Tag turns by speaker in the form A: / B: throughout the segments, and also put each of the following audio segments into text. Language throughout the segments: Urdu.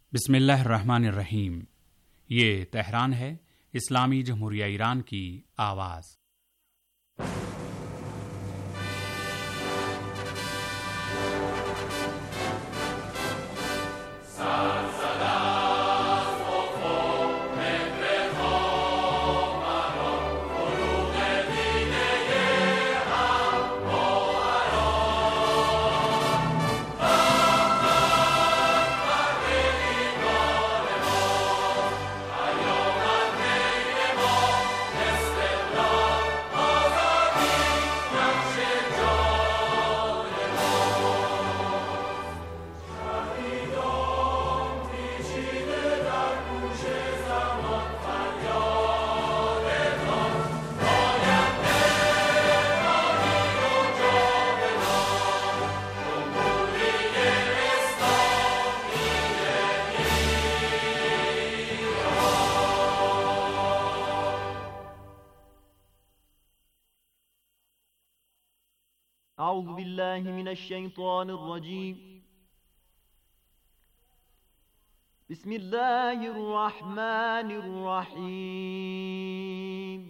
A: بسم اللہ الرحمن الرحیم۔ یہ تہران ہے، اسلامی جمہوریہ ایران کی آواز۔
B: اعوذ باللہ من الشیطان الرجیم۔ بسم اللہ الرحمن الرحیم۔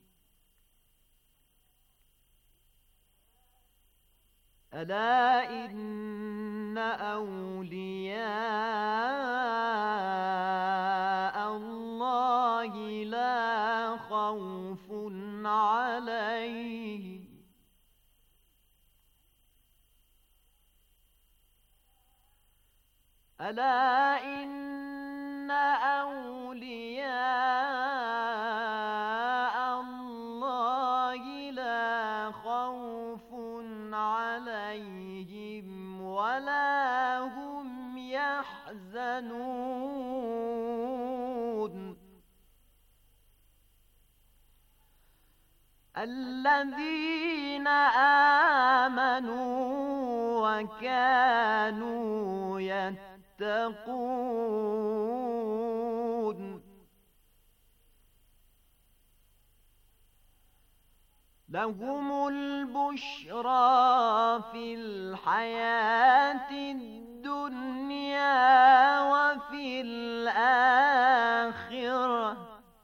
B: الا ان اولیاء اللہ لا خوف علیہم ألا إن أولياء الله لا خوف عليهم ولا هم يحزنون الذين آمنوا وكانوا يتقون لهم البشرى في الحياة الدنيا وفي الآخرة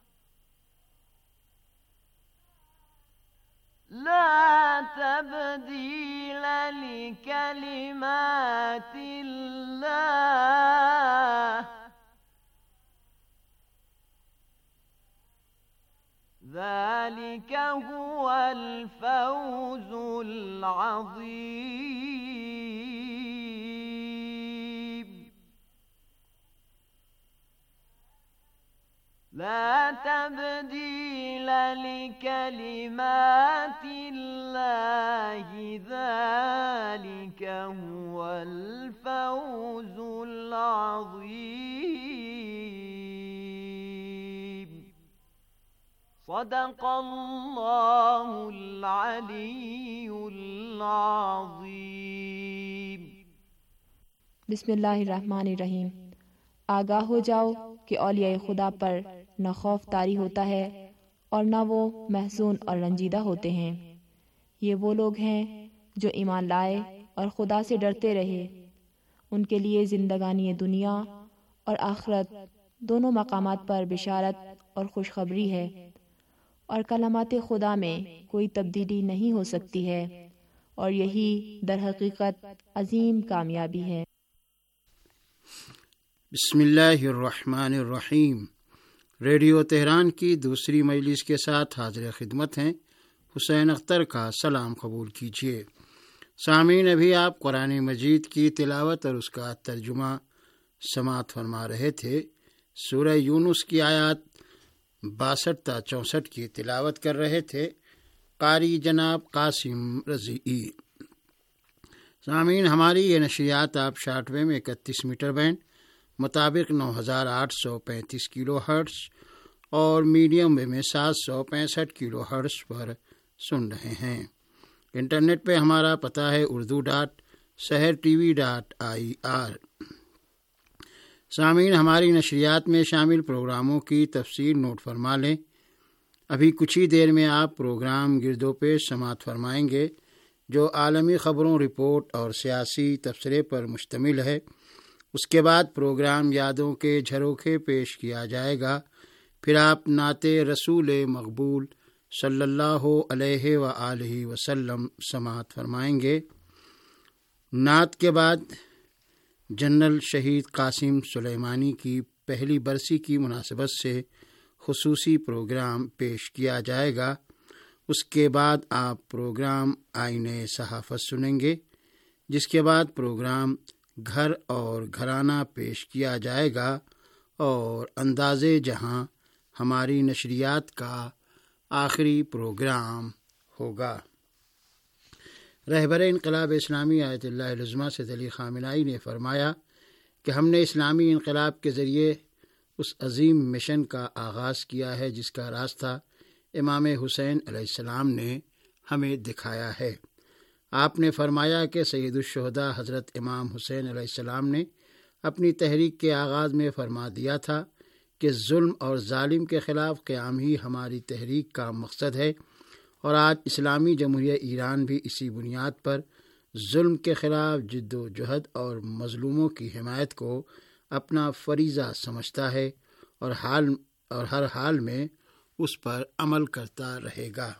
B: لا تبديل لكلمات الله ذلك هو الفوز العظيم لا تبديل لكلمات الله ذلك هو الفوز العظيم صدق اللہ العلی العظیم۔
C: بسم اللہ الرحمن الرحیم۔ آگاہ ہو جاؤ کہ اولیاء خدا پر نہ خوف طاری ہوتا ہے اور نہ وہ محزون اور رنجیدہ ہوتے ہیں۔ یہ وہ لوگ ہیں جو ایمان لائے اور خدا سے ڈرتے رہے۔ ان کے لیے زندگانی دنیا اور آخرت دونوں مقامات پر بشارت اور خوشخبری ہے، اور کلمات خدا میں کوئی تبدیلی نہیں ہو سکتی ہے، اور یہی در حقیقت عظیم کامیابی ہے۔
D: بسم اللہ الرحمن الرحیم۔ ریڈیو تہران کی دوسری مجلس کے ساتھ حاضر خدمت ہیں۔ حسین اختر کا سلام قبول کیجیے۔ سامعین، ابھی آپ قرآن مجید کی تلاوت اور اس کا ترجمہ سماعت فرما رہے تھے۔ سورہ یونس کی آیات 62 تا 64 کی تلاوت کر رہے تھے قاری جناب قاسم رضیعی۔ سامعین، ہماری یہ نشریات آپ شارٹ ویو میں 31 میٹر بینڈ مطابق 9835 کلو ہرٹز اور میڈیم ویو میں 765 کلو ہرٹز پر سن رہے ہیں۔ انٹرنیٹ پہ ہمارا پتہ ہے urdu.sehertv.ir۔ سامعین، ہماری نشریات میں شامل پروگراموں کی تفصیل نوٹ فرما لیں۔ ابھی کچھ ہی دیر میں آپ پروگرام گرد و پیش سماعت فرمائیں گے جو عالمی خبروں، رپورٹ اور سیاسی تبصرے پر مشتمل ہے۔ اس کے بعد پروگرام یادوں کے جھروکے پیش کیا جائے گا۔ پھر آپ نعت رسول مقبول صلی اللہ علیہ وآلہ وسلم سماعت فرمائیں گے۔ نعت کے بعد جنرل شہید قاسم سلیمانی کی پہلی برسی کی مناسبت سے خصوصی پروگرام پیش کیا جائے گا۔ اس کے بعد آپ پروگرام آئین صحافت سنیں گے، جس کے بعد پروگرام گھر اور گھرانہ پیش کیا جائے گا اور انداز جہاں ہماری نشریات کا آخری پروگرام ہوگا۔ رہبر انقلاب اسلامی آیت اللہ العظمیٰ سید علی خامنہئی نے فرمایا کہ ہم نے اسلامی انقلاب کے ذریعے اس عظیم مشن کا آغاز کیا ہے جس کا راستہ امام حسین علیہ السلام نے ہمیں دکھایا ہے۔ آپ نے فرمایا کہ سید الشہداء حضرت امام حسین علیہ السلام نے اپنی تحریک کے آغاز میں فرما دیا تھا کہ ظلم اور ظالم کے خلاف قیام ہی ہماری تحریک کا مقصد ہے، اور آج اسلامی جمہوریہ ایران بھی اسی بنیاد پر ظلم کے خلاف جد و جہد اور مظلوموں کی حمایت کو اپنا فریضہ سمجھتا ہے اور ہر حال میں اس پر عمل کرتا رہے گا۔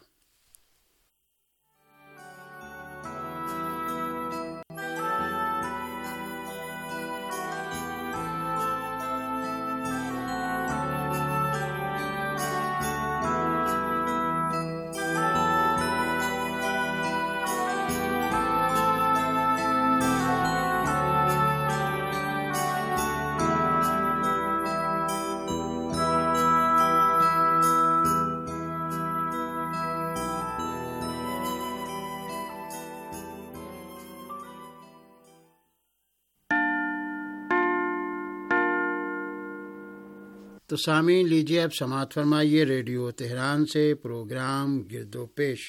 D: تو سامعین، لیجیے اب سماعت فرمائیے ریڈیو تہران سے پروگرام گرد و پیش۔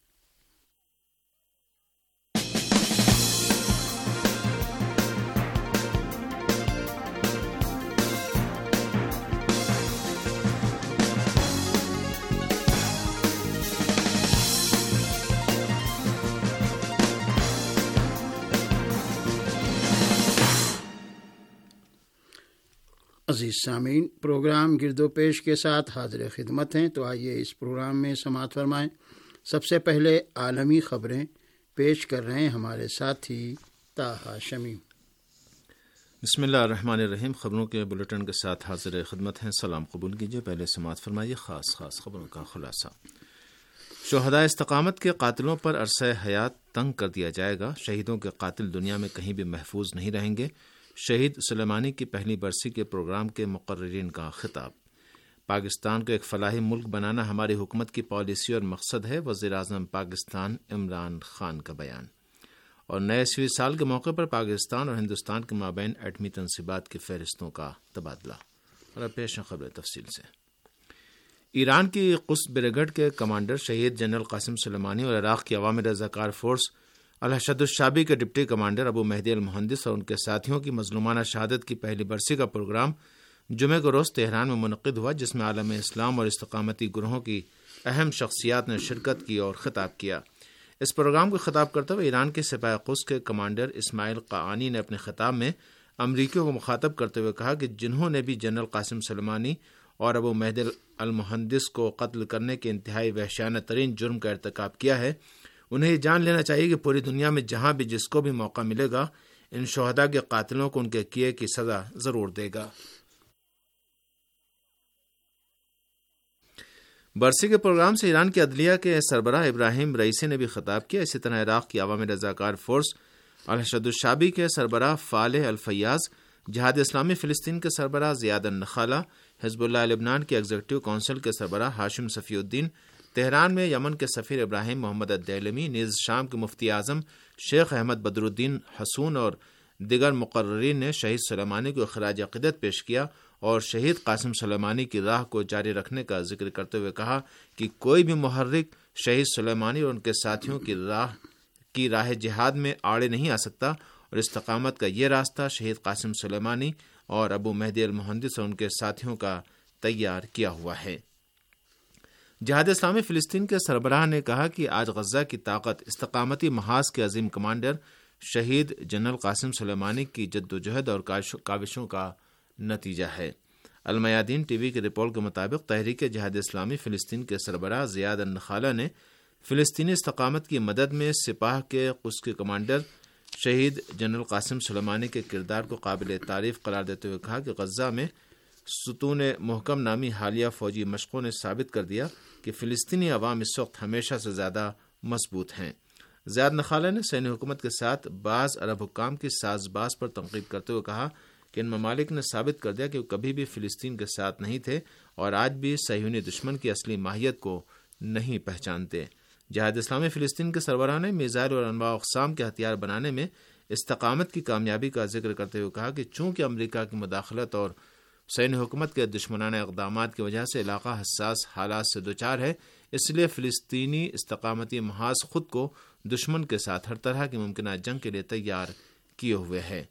D: عزیز سامعین، پروگرام گرد و پیش کے ساتھ حاضر خدمت ہیں، تو آئیے اس پروگرام میں سماعت فرمائیں۔ سب سے پہلے عالمی خبریں پیش کر رہے ہیں ہمارے ساتھی طاہا شمیم۔
E: بسم اللہ الرحمن الرحیم۔ خبروں کے بلیٹن کے ساتھ حاضر خدمت ہیں، سلام قبول کیجیے۔ پہلے سماعت فرمائیے خاص خبروں کا خلاصہ۔ شہدائے استقامت کے قاتلوں پر عرصہ حیات تنگ کر دیا جائے گا، شہیدوں کے قاتل دنیا میں کہیں بھی محفوظ نہیں رہیں گے، شہید سلیمانی کی پہلی برسی کے پروگرام کے مقررین کا خطاب۔ پاکستان کو ایک فلاحی ملک بنانا ہماری حکومت کی پالیسی اور مقصد ہے، وزیر اعظم پاکستان عمران خان کا بیان۔ اور نئے ء سال کے موقع پر پاکستان اور ہندوستان کے مابین ایٹمی تنصیبات کی فہرستوں کا تبادلہ۔ اور اب پیش خبر تفصیل سے۔ ایران کی قدس بریگیڈ کے کمانڈر شہید جنرل قاسم سلیمانی اور عراق کی عوامی رضاکار فورس الحشد الشعبی کے deputy commander Abu Mahdi al Muhandis اور ان کے ساتھیوں کی مظلومانہ شہادت کی پہلی برسی کا پروگرام جمعہ کو روز تہران میں منعقد ہوا، جس میں عالم اسلام اور استقامتی گروہوں کی اہم شخصیات نے شرکت کی اور خطاب کیا۔ اس پروگرام کو خطاب کرتے ہوئے ایران کے سپاہ قدس کے کمانڈر اسماعیل قاانی نے اپنے خطاب میں امریکیوں کو مخاطب کرتے ہوئے کہا کہ جنہوں نے بھی جنرل قاسم سلیمانی اور ابو مہدی المہندس کو قتل کرنے کے انتہائی وحشیانہ ترین جرم کا ارتکاب کیا ہے، انہیں یہ جان لینا چاہیے کہ پوری دنیا میں جہاں بھی جس کو بھی موقع ملے گا، ان شہداء کے قاتلوں کو ان کے کیے کی سزا ضرور دے گا۔ برسی کے پروگرام سے ایران کی عدلیہ کے سربراہ ابراہیم رئیسی نے بھی خطاب کیا۔ اسی طرح عراق کی عوامی رضاکار فورس الحشد الشعبی کے سربراہ فالح الفیاض، جہاد اسلامی فلسطین کے سربراہ زیاد النخالہ، حزب اللہ لبنان کے ایگزیکٹو کونسل کے سربراہ ہاشم صفی الدین، تہران میں یمن کے سفیر ابراہیم محمد الدیلمی، نیز شام کے مفتی اعظم شیخ احمد بدر الدین حسون اور دیگر مقررین نے شہید سلیمانی کو خراج عقیدت پیش کیا اور شہید قاسم سلیمانی کی راہ کو جاری رکھنے کا ذکر کرتے ہوئے کہا کہ کوئی بھی محرک شہید سلیمانی اور ان کے ساتھیوں کی راہ جہاد میں آڑے نہیں آ سکتا، اور استقامت کا یہ راستہ شہید قاسم سلیمانی اور ابو مہدی المہندس اور ان کے ساتھیوں کا تیار کیا ہوا ہے۔ جہاد اسلامی فلسطین کے سربراہ نے کہا کہ آج غزہ کی طاقت استقامتی محاذ کے عظیم کمانڈر شہید جنرل قاسم سلیمانی کی جدوجہد اور کاوشوں کا نتیجہ ہے۔ المیادین ٹی وی کی رپورٹ کے مطابق تحریک جہاد اسلامی فلسطین کے سربراہ زیاد النخالہ نے فلسطینی استقامت کی مدد میں سپاہ کے قدس کے کمانڈر شہید جنرل قاسم سلیمانی کے کردار کو قابل تعریف قرار دیتے ہوئے کہا کہ غزہ میں ستون محکم نامی حالیہ فوجی مشقوں نے ثابت کر دیا کہ فلسطینی عوام اس وقت ہمیشہ سے زیادہ مضبوط ہیں۔ زیاد نخالہ نے صہیونی حکومت کے ساتھ بعض عرب حکام کی ساز باز پر تنقید کرتے ہوئے کہا کہ ان ممالک نے ثابت کر دیا کہ وہ کبھی بھی فلسطین کے ساتھ نہیں تھے اور آج بھی صہیونی دشمن کی اصلی ماہیت کو نہیں پہچانتے۔ جہاد اسلامی فلسطین کے سربراہ نے میزائل اور انواع اقسام کے ہتھیار بنانے میں استقامت کی کامیابی کا ذکر کرتے ہوئے کہا کہ چونکہ امریکہ کی مداخلت اور صہیونی حکومت کے دشمنانہ اقدامات کی وجہ سے علاقہ حساس حالات سے دوچار ہے، اس لیے فلسطینی استقامتی محاذ خود کو دشمن کے ساتھ ہر طرح کی ممکنہ جنگ کے لیے تیار کیے ہوئے ہے۔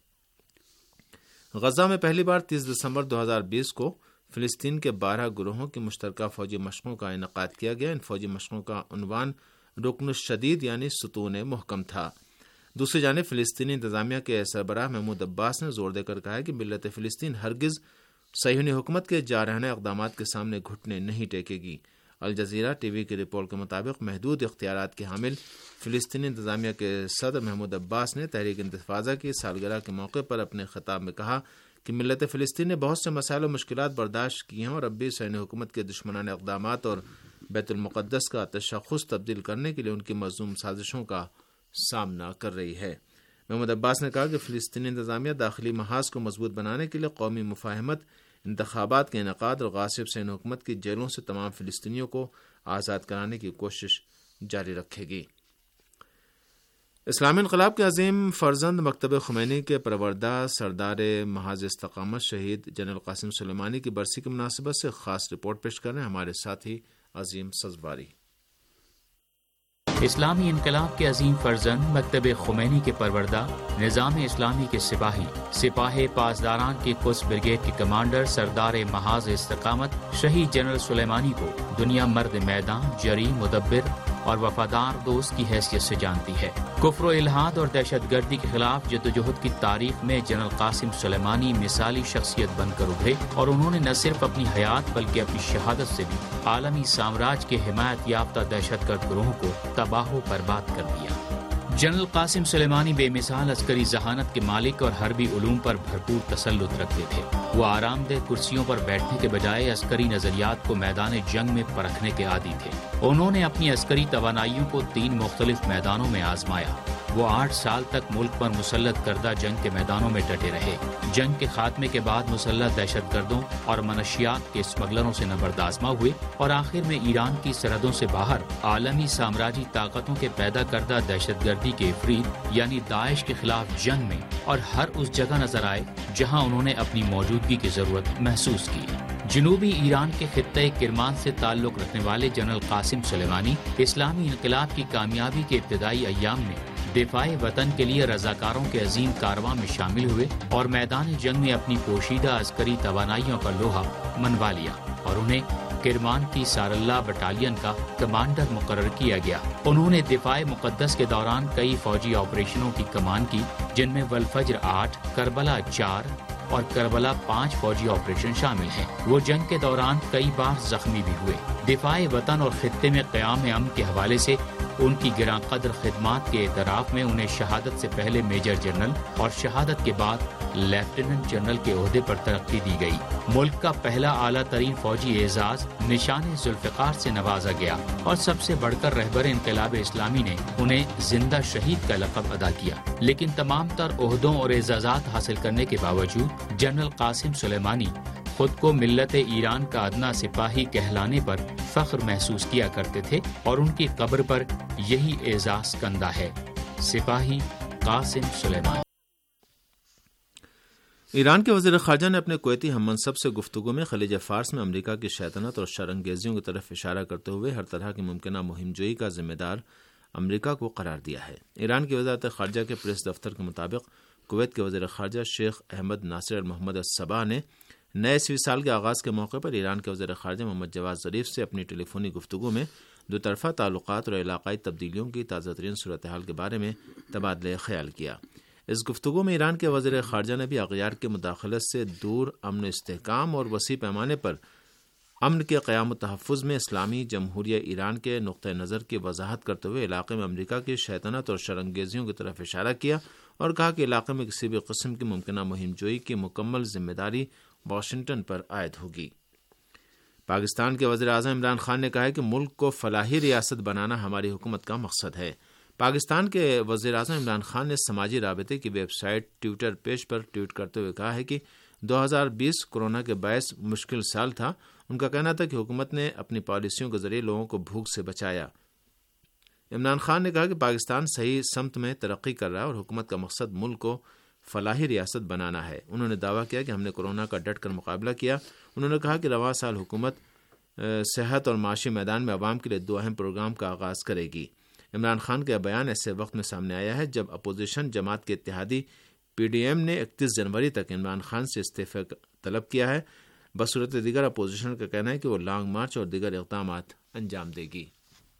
E: غزہ میں پہلی بار 30 دسمبر 2020 کو فلسطین کے 12 گروہوں کی مشترکہ فوجی مشقوں کا انعقاد کیا گیا۔ ان فوجی مشقوں کا عنوان رکن الشدید یعنی ستون محکم تھا۔ دوسری جانب فلسطینی انتظامیہ کے سربراہ محمود عباس نے زور دے کر کہا کہ ملت فلسطین ہرگز صہیونی حکومت کے جارحانہ اقدامات کے سامنے گھٹنے نہیں ٹیکے گی۔ الجزیرہ ٹی وی کی رپورٹ کے مطابق محدود اختیارات کے حامل فلسطینی انتظامیہ کے صدر محمود عباس نے تحریک انتفاضہ کی سالگرہ کے موقع پر اپنے خطاب میں کہا کہ ملت فلسطین نے بہت سے مسائل و مشکلات برداشت کی ہیں اور اب بھی صہیونی حکومت کے دشمنانہ اقدامات اور بیت المقدس کا تشخص تبدیل کرنے کے لیے ان کی مذموم سازشوں کا سامنا کر رہی ہے۔ محمود عباس نے کہا کہ فلسطینی انتظامیہ داخلی محاذ کو مضبوط بنانے کے لیے قومی مفاہمت، انتخابات کے انعقاد اور غاصب صہیونی حکومت کی جیلوں سے تمام فلسطینیوں کو آزاد کرانے کی کوشش جاری رکھے گی۔ اسلامی انقلاب کے عظیم فرزند مکتب خمینی کے پروردہ سردار محاذ استقامت شہید جنرل قاسم سلیمانی کی برسی کی مناسبت سے خاص رپورٹ پیش کر رہے ہیں ہمارے ساتھی عظیم سزباری۔
F: اسلامی انقلاب کے عظیم فرزند مکتب خمینی کے پروردہ نظام اسلامی کے سپاہ پاسداران کی قدس بریگیڈ کے کمانڈر سردار محاذ استقامت شہید جنرل سلیمانی کو دنیا مرد میدان، جری، مدبر اور وفادار دوست کی حیثیت سے جانتی ہے۔ کفر و الحاد اور دہشت گردی کے خلاف جدوجہد کی تاریخ میں جنرل قاسم سلیمانی مثالی شخصیت بن کر ابھرے اور انہوں نے نہ صرف اپنی حیات بلکہ اپنی شہادت سے بھی عالمی سامراج کے حمایت یافتہ دہشت گرد گروہوں کو تباہ و برباد کر دیا۔ جنرل قاسم سلیمانی بے مثال عسکری ذہانت کے مالک اور حربی علوم پر بھرپور تسلط رکھتے تھے۔ وہ آرام دہ کرسیوں پر بیٹھنے کے بجائے عسکری نظریات کو میدان جنگ میں پرکھنے کے عادی تھے۔ انہوں نے اپنی عسکری توانائیوں کو 3 مختلف میدانوں میں آزمایا۔ وہ 8 سال تک ملک پر مسلط کردہ جنگ کے میدانوں میں ڈٹے رہے۔ جنگ کے خاتمے کے بعد مسلح دہشت گردوں اور منشیات کے اسمگلروں سے نبرد آزما ہوئے اور آخر میں ایران کی سرحدوں سے باہر عالمی سامراجی طاقتوں کے پیدا کردہ دہشت گردی کے افریت یعنی داعش کے خلاف جنگ میں اور ہر اس جگہ نظر آئے جہاں انہوں نے اپنی موجودگی کی ضرورت محسوس کی۔ جنوبی ایران کے خطۂ کرمان سے تعلق رکھنے والے جنرل قاسم سلیمانی اسلامی انقلاب کی کامیابی کے ابتدائی ایام میں دفاع وطن کے لیے رضاکاروں کے عظیم کارواں میں شامل ہوئے اور میدان جنگ میں اپنی پوشیدہ عسکری توانائیوں کا لوہا منوا لیا اور انہیں کرمان کی ساراللہ بٹالین کا کمانڈر مقرر کیا گیا۔ انہوں نے دفاع مقدس کے دوران کئی فوجی آپریشنوں کی کمان کی جن میں والفجر 8، کربلا 4 اور کربلا 5 فوجی آپریشن شامل ہیں۔ وہ جنگ کے دوران کئی بار زخمی بھی ہوئے۔ دفاع وطن اور خطے میں قیام امن کے حوالے سے ان کی گراں قدر خدمات کے اعتراف میں انہیں شہادت سے پہلے میجر جنرل اور شہادت کے بعد لیفٹیننٹ جنرل کے عہدے پر ترقی دی گئی۔ ملک کا پہلا اعلیٰ ترین فوجی اعزاز نشان ذوالفقار سے نوازا گیا اور سب سے بڑھ کر رہبر انقلاب اسلامی نے انہیں زندہ شہید کا لقب ادا کیا۔ لیکن تمام تر عہدوں اور اعزازات حاصل کرنے کے باوجود جنرل قاسم سلیمانی خود کو ملت ایران کا ادنا سپاہی کہلانے پر فخر محسوس کیا کرتے تھے اور ان کی قبر پر یہی اعزاز کندہ ہے، سپاہی قاسم سلیمانی۔
E: ایران کے وزیر خارجہ نے اپنے کویتی ہم منصب سے گفتگو میں خلیج فارس میں امریکہ کی شیطنت اور شرانگیزیوں کی طرف اشارہ کرتے ہوئے ہر طرح کی ممکنہ مہم جوئی کا ذمہ دار امریکہ کو قرار دیا ہے۔ ایران کی وزارت خارجہ کے پریس دفتر کے مطابق کویت کے وزیر خارجہ شیخ احمد ناصر محمد الصباح نے نئے 20 سال کے آغاز کے موقع پر ایران کے وزیر خارجہ محمد جواد ظریف سے اپنی ٹیلی فونی گفتگو میں دو طرفہ تعلقات اور علاقائی تبدیلیوں کی تازہ ترین صورتحال کے بارے میں تبادلہ خیال کیا۔ اس گفتگو میں ایران کے وزیر خارجہ نے بھی اغیار کی مداخلت سے دور امن و استحکام اور وسیع پیمانے پر امن کے قیام و تحفظ میں اسلامی جمہوریہ ایران کے نقطہ نظر کی وضاحت کرتے ہوئے علاقے میں امریکہ کی شیطنت اور شرانگیزیوں کی طرف اشارہ کیا اور کہا کہ علاقے میں کسی بھی قسم کی ممکنہ مہم جوئی کی مکمل ذمہ داری واشنگٹن پر عائد ہوگی۔ پاکستان کے وزیر اعظم عمران خان نے کہا ہے کہ ملک کو فلاحی ریاست بنانا ہماری حکومت کا مقصد ہے۔ پاکستان کے وزیر اعظم عمران خان نے سماجی رابطے کی ویب سائٹ ٹویٹر پیج پر ٹویٹ کرتے ہوئے کہا ہے کہ 2020 کورونا کے باعث مشکل سال تھا۔ ان کا کہنا تھا کہ حکومت نے اپنی پالیسیوں کے ذریعے لوگوں کو بھوک سے بچایا۔ عمران خان نے کہا کہ پاکستان صحیح سمت میں ترقی کر رہا ہے اور حکومت کا مقصد ملک کو فلاحی ریاست بنانا ہے۔ انہوں نے دعویٰ کیا کہ ہم نے کورونا کا ڈٹ کر مقابلہ کیا۔ انہوں نے کہا کہ رواں سال حکومت صحت اور معاشی میدان میں عوام کے لیے 2 اہم پروگرام کا آغاز کرے گی۔ عمران خان کا بیان ایسے وقت میں سامنے آیا ہے جب اپوزیشن جماعت کے اتحادی PDM نے 31 جنوری تک عمران خان سے استعفے طلب کیا ہے۔ بصورت دیگر اپوزیشن کا کہنا ہے کہ وہ لانگ مارچ اور دیگر اقدامات انجام دے گی۔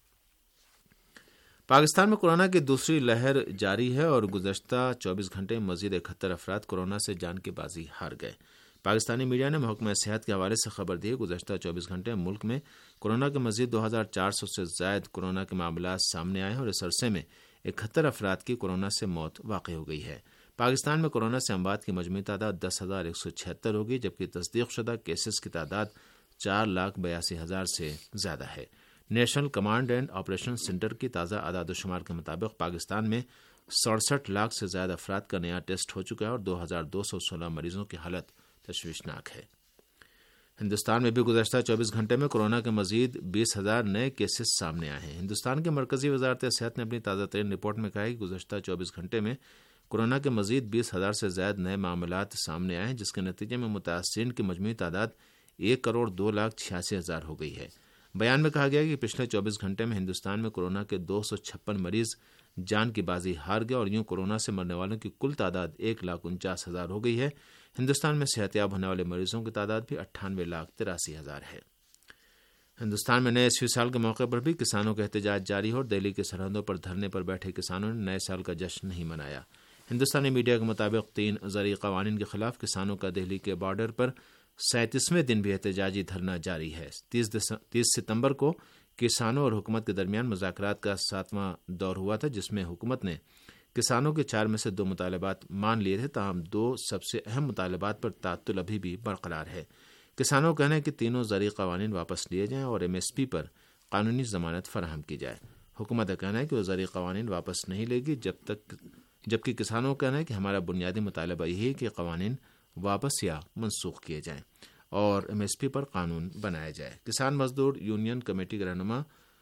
E: پاکستان میں کورونا کی دوسری لہر جاری ہے اور گزشتہ 24 گھنٹے میں مزید 71 افراد کورونا سے جان کی بازی ہار گئے۔ پاکستانی میڈیا نے محکمہ صحت کے حوالے سے خبر دی ہے گزشتہ 24 گھنٹے میں ملک میں کورونا کے مزید 2400 سے زائد کورونا کے معاملات سامنے آئے ہیں اور اس عرصے میں 71 افراد کی کورونا سے موت واقع ہو گئی ہے۔ پاکستان میں کورونا سے اموات کی مجموعی تعداد 10,176 ہوگی جبکہ تصدیق شدہ کیسز کی تعداد 4,82,000 سے زیادہ ہے۔ National command and operation centre کی تازہ اعداد و شمار کے مطابق پاکستان میں 67 لاکھ سے زیادہ افراد کا نیا ٹیسٹ ہو چکا ہے اور 2,216 مریضوں کی حالت تشویشناک ہے۔ ہندوستان میں بھی گزشتہ 24 گھنٹے میں کورونا کے مزید 20,000 نئے کیسز سامنے آئے ہیں۔ ہندوستان کے مرکزی وزارت صحت نے اپنی تازہ ترین رپورٹ میں کہا ہے کہ گزشتہ 24 گھنٹے میں کورونا کے مزید 20,000 سے زائد نئے معاملات سامنے آئے ہیں جس کے نتیجے میں متاثرین کی مجموعی تعداد 1,02,86,000 ہو گئی ہے۔ بیان میں کہا گیا کہ پچھلے 24 گھنٹے میں ہندوستان میں کورونا کے 256 مریض جان کی بازی ہار گئے اور یوں کورونا سے مرنے والوں کی کل تعداد 1,49,000 ہو گئی ہے۔ ہندوستان میں صحت یاب ہونے والے مریضوں کی تعداد بھی 98,83,000 ہے۔ ہندوستان میں نئے عیسوی سال کے موقع پر بھی کسانوں کا احتجاج جاری ہے اور دہلی کی سرحدوں پر دھرنے پر بیٹھے کسانوں نے نئے سال کا جشن نہیں منایا۔ ہندوستانی میڈیا کے مطابق 3 زرعی قوانین کے خلاف کسانوں کا دہلی کے بارڈر پر 37ویں دن بھی احتجاجی دھرنا جاری ہے۔ 30 ستمبر کو کسانوں اور حکومت کے درمیان مذاکرات کا 7واں دور ہوا تھا جس میں حکومت نے کسانوں کے 4 میں سے 2 مطالبات مان لیے تھے، تاہم 2 سب سے اہم مطالبات پر تعطل ابھی بھی برقرار ہے۔ کسانوں کا کہنا ہے کہ تینوں زرعی قوانین واپس لیے جائیں اور MSP پر قانونی ضمانت فراہم کی جائے۔ حکومت کا کہنا ہے کہ وہ زرعی قوانین واپس نہیں لے گی جبکہ کسانوں کا کہنا ہے کہ ہمارا بنیادی مطالبہ یہی ہے کہ قوانین واپس یا منسوخ کیے جائیں اور MSP پر قانون بنایا جائے۔ کسان مزدور یونین کمیٹی کے رہنما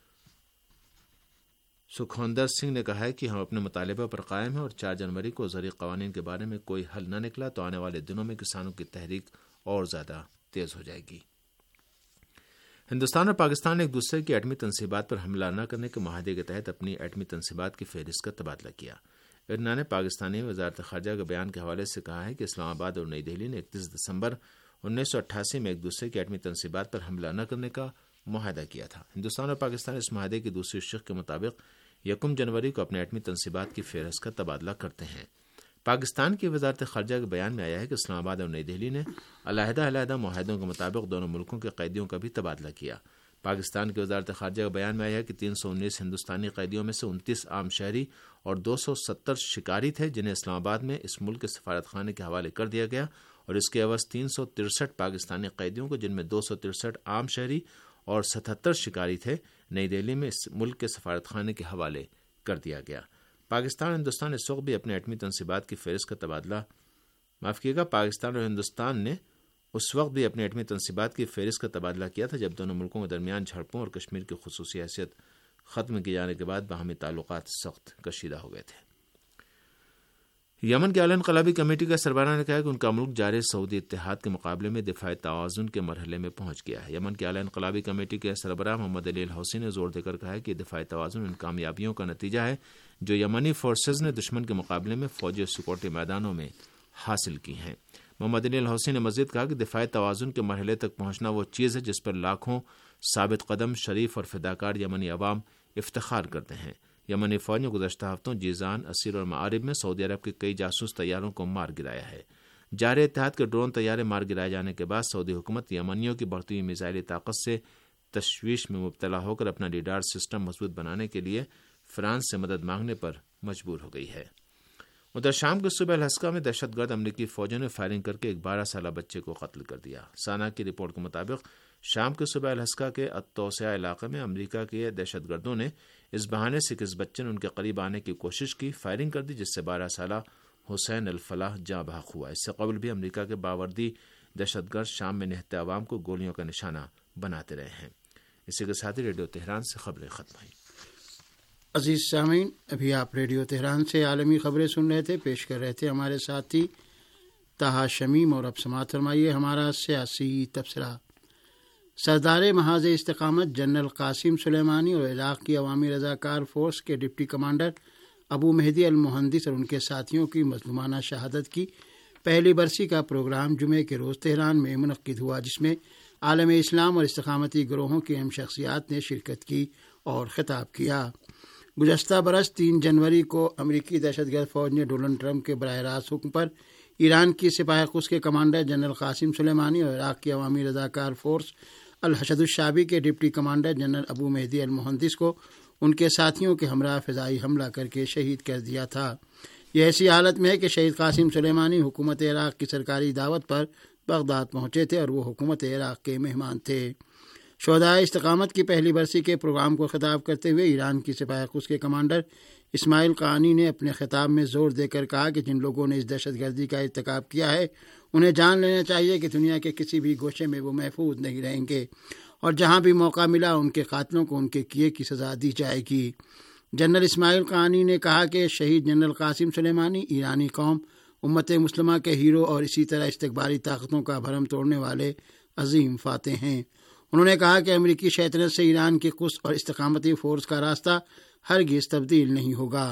E: سکھوندر سنگھ نے کہا ہے کہ ہم اپنے مطالبہ پر قائم ہیں اور 4 جنوری کو زرعی قوانین کے بارے میں کوئی حل نہ نکلا تو آنے والے دنوں میں کسانوں کی تحریک اور زیادہ تیز ہو جائے گی۔ ہندوستان اور پاکستان نے ایک دوسرے کی ایٹمی تنصیبات پر حملہ نہ کرنے کے معاہدے کے تحت اپنی ایٹمی تنصیبات کی فہرست کا تبادلہ کیا۔ ارنا نے پاکستانی وزارت خارجہ کے بیان کے حوالے سے کہا ہے کہ اسلام آباد اور نئی دہلی نے 31 دسمبر 1988 میں ایک دوسرے کی ایٹمی تنصیبات پر حملہ نہ کرنے کا معاہدہ کیا تھا۔ ہندوستان اور پاکستان اس معاہدے کی دوسری شق کے مطابق 1 جنوری کو اپنے ایٹمی تنصیبات کی فہرست کا تبادلہ کرتے ہیں۔ پاکستان کی وزارت خارجہ کے بیان میں آیا ہے کہ اسلام آباد اور نئی دہلی نے علیحدہ معاہدوں کے مطابق دونوں ملکوں کے قیدیوں کا بھی تبادلہ کیا۔ پاکستان کی وزارت خارجہ کے بیان میں آیا ہے کہ 319 ہندوستانی قیدیوں میں سے 29 عام شہری اور 270 شکاری تھے جنہیں اسلام آباد میں اس ملک کے سفارت خانے کے حوالے کر دیا گیا اور اس کے عوض 363 پاکستانی قیدیوں کو جن میں 263 عام شہری اور 77 شکاری تھے نئی دہلی میں اس ملک کے سفارت خانے کے حوالے کر دیا گیا۔ پاکستان اور ہندوستان اس وقت بھی اپنے ایٹمی تنصیبات کی فہرست کا تبادلہ پاکستان اور ہندوستان نے اس وقت بھی اپنے ایٹمی تنصیبات کی فہرست کا تبادلہ کیا تھا جب دونوں ملکوں کے درمیان جھڑپوں اور کشمیر کی خصوصی حیثیت ختم کیے جانے کے بعد باہمی تعلقات سخت کشیدہ ہو گئے تھے۔ یمن کے اعلی انقلابی کمیٹی کا سربراہ نے کہا کہ ان کا ملک جاری سعودی اتحاد کے مقابلے میں دفاعی توازن کے مرحلے میں پہنچ گیا ہے۔ یمن کے اعلی انقلابی کمیٹی کے سربراہ محمد علی الحوثی نے زور دے کر کہا ہے کہ دفاعی توازن ان کامیابیوں کا نتیجہ ہے جو یمنی فورسز نے دشمن کے مقابلے میں فوجی سیکورٹی میدانوں میں حاصل کی ہیں۔ محمد علی الحوثی نے مزید کہا کہ دفاعی توازن کے مرحلے تک پہنچنا وہ چیز ہے جس پر لاکھوں ثابت قدم شریف اور فداکار یمنی عوام افتخار کرتے ہیں۔ یمنی فوج نے گزشتہ ہفتوں جیزان، اسیر اور معارب میں سعودی عرب کے کئی جاسوس طیاروں کو مار گرایا ہے۔ جارح اتحاد کے ڈرون طیارے مار گرائے جانے کے بعد سعودی حکومت یمنیوں کی بڑھتی ہوئی میزائلی طاقت سے تشویش میں مبتلا ہو کر اپنا ریڈار سسٹم مضبوط بنانے کے لیے فرانس سے مدد مانگنے پر مجبور ہو گئی ہے۔ ادھر شام کے صوبہ الحسکہ میں دہشت گرد امریکی فوجوں نے فائرنگ کر کے ایک 12 سالہ بچے کو قتل کر دیا۔ سانا کی رپورٹ کے مطابق شام کے صوبہ الحسکہ کے التوسیہ علاقے میں امریکہ کے دہشت گردوں نے اس بہانے سے کہ اس بچے نے ان کے قریب آنے کی کوشش کی، فائرنگ کر دی، جس سے 12 سالہ حسین الفلاح جاں بحق ہوا۔ اس سے قبل بھی امریکہ کے باوردی دہشت گرد شام میں نہتے عوام کو گولیوں کا نشانہ بناتے رہے ہیں۔ اسی کے ساتھ ہی ریڈیو تہران سے خبریں ختم ہوئیں۔
D: عزیز سامعین، ابھی آپ ریڈیو تہران سے عالمی خبریں سن رہے تھے، پیش کر رہے تھے ہمارے ساتھی طاہا شمیم، اور اب سماعت فرمائیے ہمارا سیاسی تبصرہ۔ سردار محاذ استقامت جنرل قاسم سلیمانی اور عراق کی عوامی رضاکار فورس کے deputy commander Abu Mahdi al Muhandis اور ان کے ساتھیوں کی مظلومانہ شہادت کی پہلی برسی کا پروگرام جمعے کے روز تہران میں منعقد ہوا، جس میں عالم اسلام اور استقامتی گروہوں کی اہم شخصیات نے شرکت کی اور خطاب کیا۔ گزشتہ برس 3 جنوری کو امریکی دہشت گرد فوج نے ڈونلڈ ٹرمپ کے براہ راست حکم پر ایران کی سپاہ قدس کے کمانڈر جنرل قاسم سلیمانی اور عراق کی عوامی رضاکار فورس الحشد الشعبی کے deputy commander general Abu Mahdi al Muhandis کو ان کے ساتھیوں کے ہمراہ فضائی حملہ کر کے شہید کر دیا تھا۔ یہ ایسی حالت میں ہے کہ شہید قاسم سلیمانی حکومت عراق کی سرکاری دعوت پر بغداد پہنچے تھے اور وہ حکومت عراق کے مہمان تھے۔ شہدائے استقامت کی پہلی برسی کے پروگرام کو خطاب کرتے ہوئے ایران کی سپاہ قدس کے کمانڈر اسماعیل قانی نے اپنے خطاب میں زور دے کر کہا کہ جن لوگوں نے اس دہشت گردی کا ارتکاب کیا ہے انہیں جان لینا چاہیے کہ دنیا کے کسی بھی گوشے میں وہ محفوظ نہیں رہیں گے، اور جہاں بھی موقع ملا ان کے قاتلوں کو ان کے کیے کی سزا دی جائے گی۔ جنرل اسماعیل قانی نے کہا کہ شہید جنرل قاسم سلیمانی ایرانی قوم، امت مسلمہ کے ہیرو اور اسی طرح استکباری طاقتوں کا بھرم توڑنے والے عظیم فاتح ہیں۔ انہوں نے کہا کہ امریکی شیطنت سے ایران کی قدس اور استقامتی فورس کا راستہ ہرگز تبدیل نہیں ہوگا۔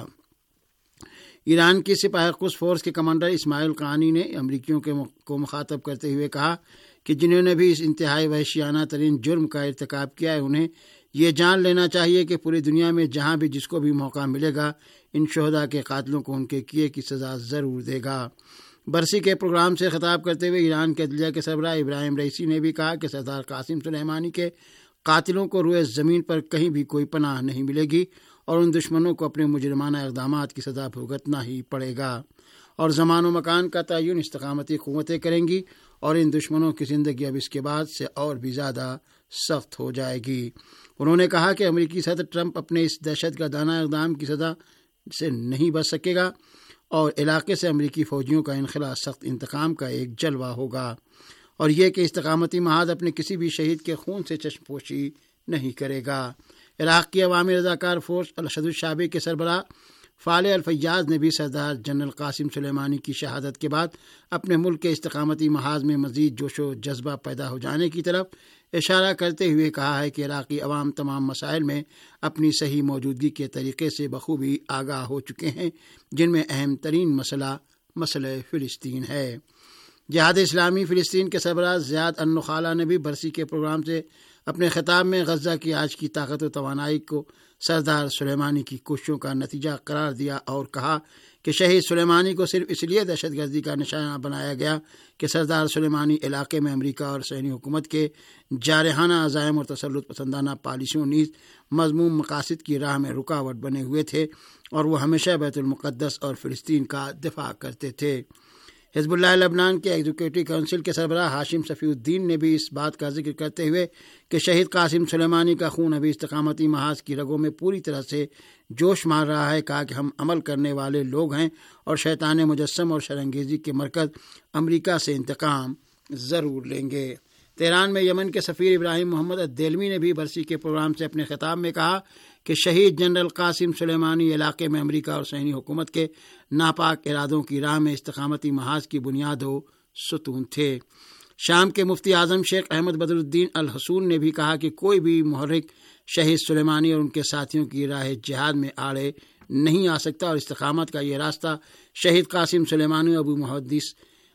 D: ایران کی سپاہ قدس فورس کے کمانڈر اسماعیل قانی نے امریکیوں کو مخاطب کرتے ہوئے کہا کہ جنہوں نے بھی اس انتہائی وحشیانہ ترین جرم کا ارتکاب کیا ہے انہیں یہ جان لینا چاہیے کہ پوری دنیا میں جہاں بھی جس کو بھی موقع ملے گا ان شہداء کے قاتلوں کو ان کے کیے کی سزا ضرور دے گا۔ برسی کے پروگرام سے خطاب کرتے ہوئے ایران کے عدلیہ کے سربراہ ابراہیم رئیسی نے بھی کہا کہ سردار قاسم سلیمانی کے قاتلوں کو روئے زمین پر کہیں بھی کوئی پناہ نہیں ملے گی اور ان دشمنوں کو اپنے مجرمانہ اقدامات کی سزا بھگتنا ہی پڑے گا، اور زمان و مکان کا تعین استقامتی قوتیں کریں گی اور ان دشمنوں کی زندگی اب اس کے بعد سے اور بھی زیادہ سخت ہو جائے گی۔ انہوں نے کہا کہ امریکی صدر ٹرمپ اپنے اس دہشت گردانہ اقدام کی سزا سے نہیں بچ سکے گا اور علاقے سے امریکی فوجیوں کا انخلا سخت انتقام کا ایک جلوہ ہوگا، اور یہ کہ استقامتی محاذ اپنے کسی بھی شہید کے خون سے چشم پوشی نہیں کرے گا۔ عراق کی عوامی رضاکار فورس الحشد الشعبی کے سربراہ فالح الفیاض نے بھی سردار جنرل قاسم سلیمانی کی شہادت کے بعد اپنے ملک کے استقامتی محاذ میں مزید جوش و جذبہ پیدا ہو جانے کی طرف اشارہ کرتے ہوئے کہا ہے کہ عراقی عوام تمام مسائل میں اپنی صحیح موجودگی کے طریقے سے بخوبی آگاہ ہو چکے ہیں، جن میں اہم ترین مسئلہ فلسطین ہے۔ جہاد اسلامی فلسطین کے سربراہ زیاد النخالہ نے بھی برسی کے پروگرام سے اپنے خطاب میں غزہ کی آج کی طاقت و توانائی کو سردار سلیمانی کی کوششوں کا نتیجہ قرار دیا اور کہا کہ شہید سلیمانی کو صرف اس لیے دہشت گردی کا نشانہ بنایا گیا کہ سردار سلیمانی علاقے میں امریکہ اور صہیونی حکومت کے جارحانہ عزائم اور تسلط پسندانہ پالیسیوں نیز مذموم مقاصد کی راہ میں رکاوٹ بنے ہوئے تھے، اور وہ ہمیشہ بیت المقدس اور فلسطین کا دفاع کرتے تھے۔ حزب اللہ لبنان کے ایگزیکٹو کونسل کے سربراہ ہاشم صفی الدین نے بھی اس بات کا ذکر کرتے ہوئے کہ شہید قاسم سلیمانی کا خون ابھی استقامتی محاذ کی رگوں میں پوری طرح سے جوش مار رہا ہے، کہا کہ ہم عمل کرنے والے لوگ ہیں اور شیطان مجسم اور شرانگیزی کے مرکز امریکہ سے انتقام ضرور لیں گے۔ تہران میں یمن کے سفیر ابراہیم محمد الدیلمی نے بھی برسی کے پروگرام سے اپنے خطاب میں کہا کہ شہید جنرل قاسم سلیمانی علاقے میں امریکہ اور صہیونی حکومت کے ناپاک ارادوں کی راہ میں استقامتی محاذ کی بنیاد و ستون تھے۔ شام کے مفتی اعظم شیخ احمد بدر الدین الحسون نے بھی کہا کہ کوئی بھی محرک شہید سلیمانی اور ان کے ساتھیوں کی راہ جہاد میں آڑے نہیں آ سکتا، اور استقامت کا یہ راستہ شہید قاسم سلیمانی ابو محدث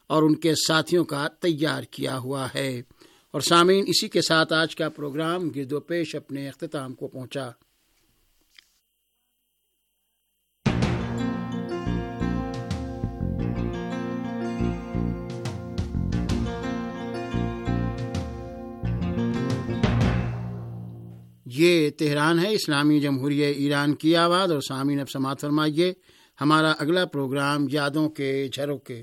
D: اور ان کے ساتھیوں کا تیار کیا ہوا ہے۔ اور سامعین، اسی کے ساتھ آج کا پروگرام گرد و پیش اپنے اختتام کو پہنچا۔ یہ تہران ہے، اسلامی جمہوریہ ایران کی آواز۔ اور سامعین، اب سماعت فرمائیے ہمارا اگلا پروگرام یادوں کے جھروکے۔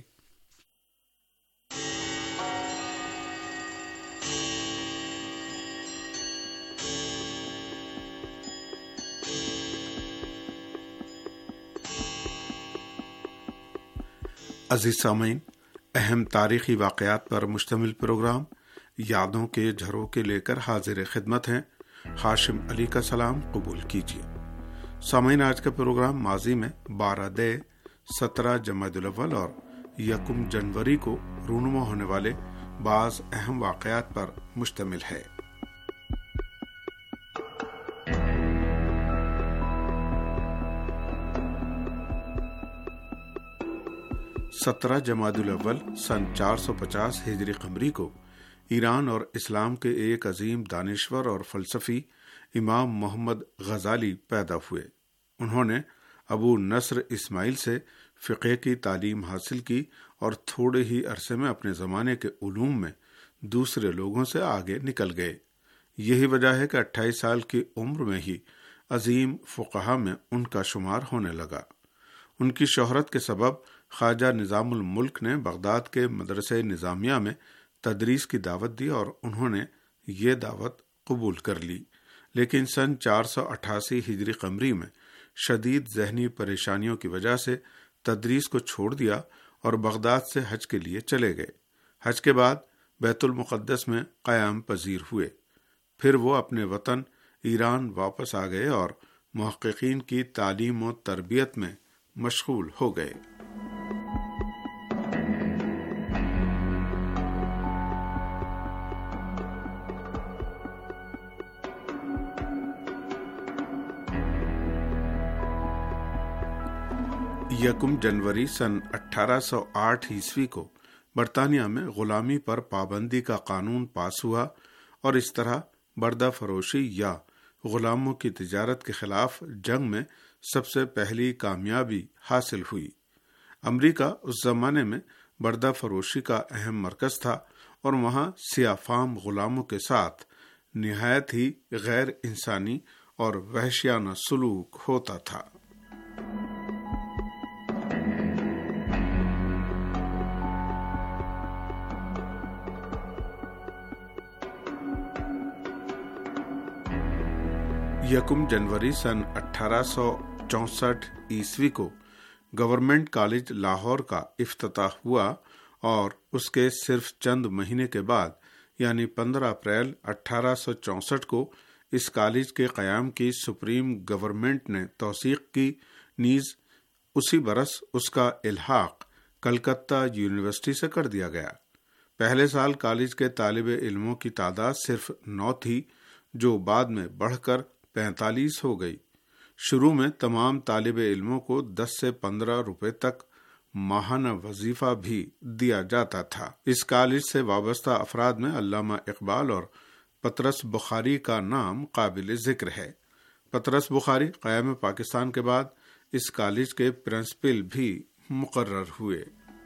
G: عزیز سامعین، اہم تاریخی واقعات پر مشتمل پروگرام یادوں کے جھروکے لے کر حاضر خدمت ہیں۔ ہاشم علی کا سلام قبول کیجیے۔ سامعین، آج کا پروگرام ماضی میں 12 دے 17 جمادی الاول اور 1 جنوری کو رونما ہونے والے بعض اہم واقعات پر مشتمل ہے۔ 17 جمادی الاول سن 450 ہجری قمری کو ایران اور اسلام کے ایک عظیم دانشور اور فلسفی امام محمد غزالی پیدا ہوئے۔ انہوں نے ابو نصر اسماعیل سے فقہ کی تعلیم حاصل کی اور تھوڑے ہی عرصے میں اپنے زمانے کے علوم میں دوسرے لوگوں سے آگے نکل گئے۔ یہی وجہ ہے کہ 28 سال کی عمر میں ہی عظیم فقہا میں ان کا شمار ہونے لگا۔ ان کی شہرت کے سبب خواجہ نظام الملک نے بغداد کے مدرسہ نظامیہ میں تدریس کی دعوت دی اور انہوں نے یہ دعوت قبول کر لی، لیکن سن 488 ہجری قمری میں شدید ذہنی پریشانیوں کی وجہ سے تدریس کو چھوڑ دیا اور بغداد سے حج کے لیے چلے گئے۔ حج کے بعد بیت المقدس میں قیام پذیر ہوئے۔ پھر وہ اپنے وطن ایران واپس آ گئے اور محققین کی تعلیم و تربیت میں مشغول ہو گئے۔ یکم جنوری سن 1808 عیسوی کو برطانیہ میں غلامی پر پابندی کا قانون پاس ہوا اور اس طرح بردہ فروشی یا غلاموں کی تجارت کے خلاف جنگ میں سب سے پہلی کامیابی حاصل ہوئی۔ امریکہ اس زمانے میں بردہ فروشی کا اہم مرکز تھا اور وہاں سیاہ فام غلاموں کے ساتھ نہایت ہی غیر انسانی اور وحشیانہ سلوک ہوتا تھا۔ یکم جنوری سن 1864 عیسوی کو گورنمنٹ کالج لاہور کا افتتاح ہوا اور اس کے صرف چند مہینے کے بعد یعنی 15 اپریل 1864 کو اس کالج کے قیام کی سپریم گورنمنٹ نے توثیق کی، نیز اسی برس اس کا الحاق کلکتہ یونیورسٹی سے کر دیا گیا۔ پہلے سال کالج کے طالب علموں کی تعداد صرف 9 تھی، جو بعد میں بڑھ کر 45 ہو گئی۔ شروع میں تمام طالب علموں کو 10 سے 15 روپے تک ماہانہ وظیفہ بھی دیا جاتا تھا۔ اس کالج سے وابستہ افراد میں علامہ اقبال اور پطرس بخاری کا نام قابل ذکر ہے۔ پطرس بخاری قیام پاکستان کے بعد اس کالج کے پرنسپل بھی مقرر ہوئے۔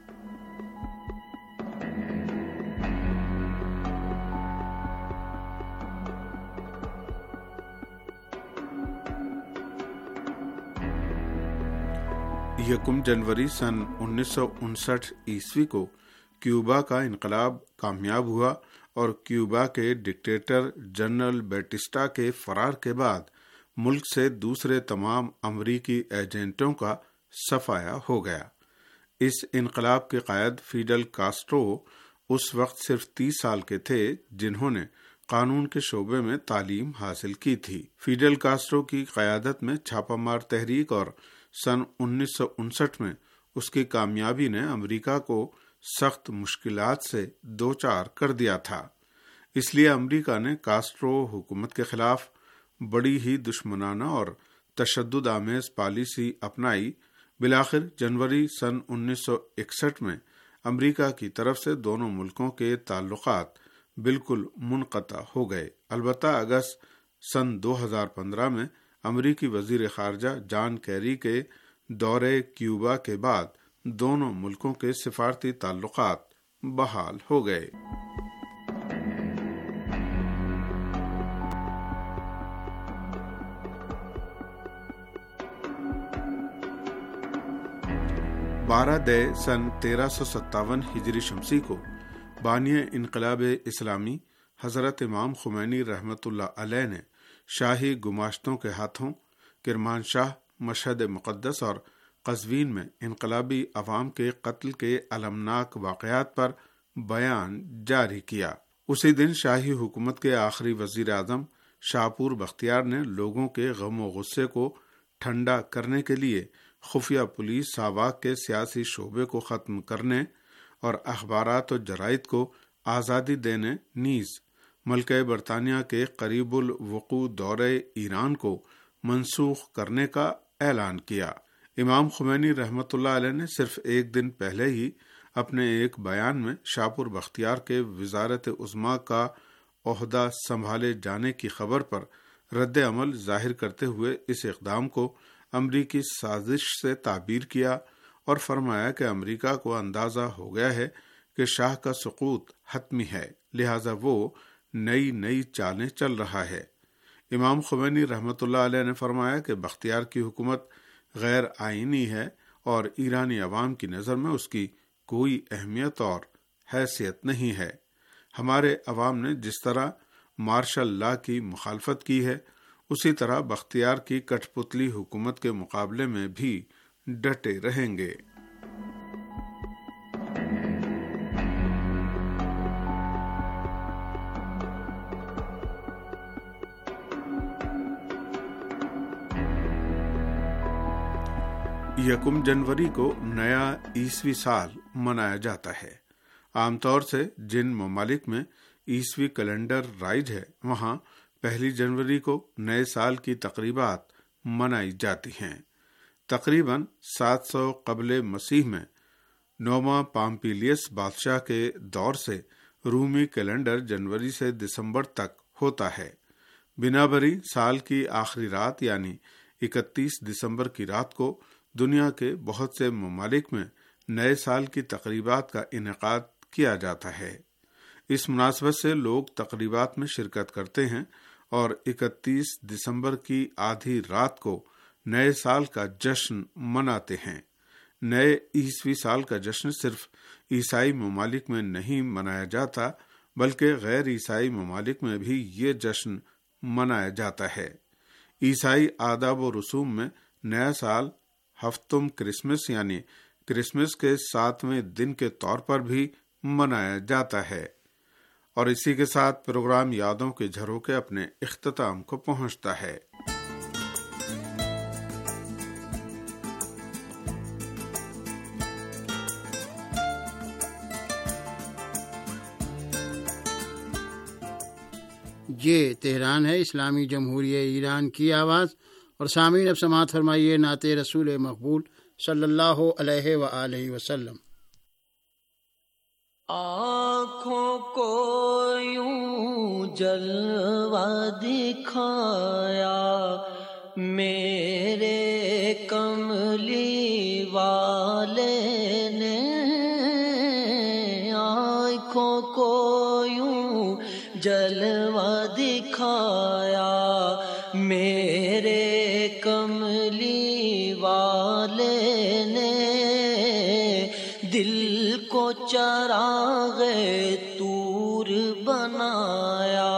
G: یکم جنوری سن 1959 عیسوی کو کیوبا کا انقلاب کامیاب ہوا اور کیوبا کے ڈکٹیٹر جنرل بیٹسٹا کے فرار کے بعد ملک سے دوسرے تمام امریکی ایجنٹوں کا صفایا ہو گیا۔ اس انقلاب کے قائد فیڈل کاسٹرو اس وقت صرف 30 سال کے تھے، جنہوں نے قانون کے شعبے میں تعلیم حاصل کی تھی۔ فیڈل کاسٹرو کی قیادت میں چھاپہ مار تحریک اور سن 1959 میں اس کی کامیابی نے امریکہ کو سخت مشکلات سے دوچار کر دیا تھا۔ اس لیے امریکہ نے کاسٹرو حکومت کے خلاف بڑی ہی دشمنانہ اور تشدد آمیز پالیسی اپنائی۔ بالآخر جنوری سن 1961 میں امریکہ کی طرف سے دونوں ملکوں کے تعلقات بالکل منقطع ہو گئے۔ البتہ اگست سن 2015 میں امریکی وزیر خارجہ جان کیری کے دورے کیوبا کے بعد دونوں ملکوں کے سفارتی تعلقات بحال ہو گئے۔ بارہ دے سن 1357 ہجری شمسی کو بانی انقلاب اسلامی حضرت امام خمینی رحمۃ اللہ علیہ نے شاہی گماشتوں کے ہاتھوں کرمانشاہ، مشہد مقدس اور قزوین میں انقلابی عوام کے قتل کے المناک واقعات پر بیان جاری کیا۔ اسی دن شاہی حکومت کے آخری وزیر اعظم شاپور بختیار نے لوگوں کے غم و غصے کو ٹھنڈا کرنے کے لیے خفیہ پولیس ساواک کے سیاسی شعبے کو ختم کرنے اور اخبارات و جرائد کو آزادی دینے نیز ملکہ برطانیہ کے قریب الوقوع دورہ ایران کو منسوخ کرنے کا اعلان کیا۔ امام خمینی رحمۃ اللہ علیہ نے صرف ایک دن پہلے ہی اپنے ایک بیان میں شاپور بختیار کے وزارت عظمیٰ کا عہدہ سنبھالے جانے کی خبر پر رد عمل ظاہر کرتے ہوئے اس اقدام کو امریکی سازش سے تعبیر کیا اور فرمایا کہ امریکہ کو اندازہ ہو گیا ہے کہ شاہ کا سقوط حتمی ہے، لہذا وہ نئی چالیں چل رہا ہے۔ امام خمینی رحمۃ اللہ علیہ نے فرمایا کہ بختیار کی حکومت غیر آئینی ہے اور ایرانی عوام کی نظر میں اس کی کوئی اہمیت اور حیثیت نہیں ہے۔ ہمارے عوام نے جس طرح مارشل لا کی مخالفت کی ہے، اسی طرح بختیار کی کٹھ پتلی حکومت کے مقابلے میں بھی ڈٹے رہیں گے۔ یکم جنوری کو نیا عیسوی سال منایا جاتا ہے۔ عام طور سے جن ممالک میں عیسوی کیلنڈر رائج ہے وہاں 1 جنوری کو نئے سال کی تقریبات منائی جاتی ہیں۔ تقریباً 700 قبل مسیح میں نوما پامپیلیس بادشاہ کے دور سے رومی کیلنڈر جنوری سے دسمبر تک ہوتا ہے۔ بنابری سال کی آخری رات یعنی 31 دسمبر کی رات کو دنیا کے بہت سے ممالک میں نئے سال کی تقریبات کا انعقاد کیا جاتا ہے۔ اس مناسبت سے لوگ تقریبات میں شرکت کرتے ہیں اور 31 دسمبر کی آدھی رات کو نئے سال کا جشن مناتے ہیں۔ نئے عیسوی سال کا جشن صرف عیسائی ممالک میں نہیں منایا جاتا بلکہ غیر عیسائی ممالک میں بھی یہ جشن منایا جاتا ہے۔ عیسائی آداب و رسوم میں نیا سال ہفتم کرسمس یعنی کرسمس کے 7ویں دن کے طور پر بھی منایا جاتا ہے۔ اور اسی کے ساتھ پروگرام یادوں کے جھروکے اپنے اختتام کو پہنچتا ہے۔
D: یہ تہران ہے، اسلامی جمہوریہ ایران کی آواز۔ اور سامعین اب سماعت فرمائیے نعت رسول مقبول صلی اللہ علیہ وآلہ وسلم۔
B: آنکھوں کو یوں جلوہ دکھایا میرے کملی والے نے، آنکھوں کو یوں جلوہ دکھایا میرے کملی والے نے، دل کو چراغ طور بنایا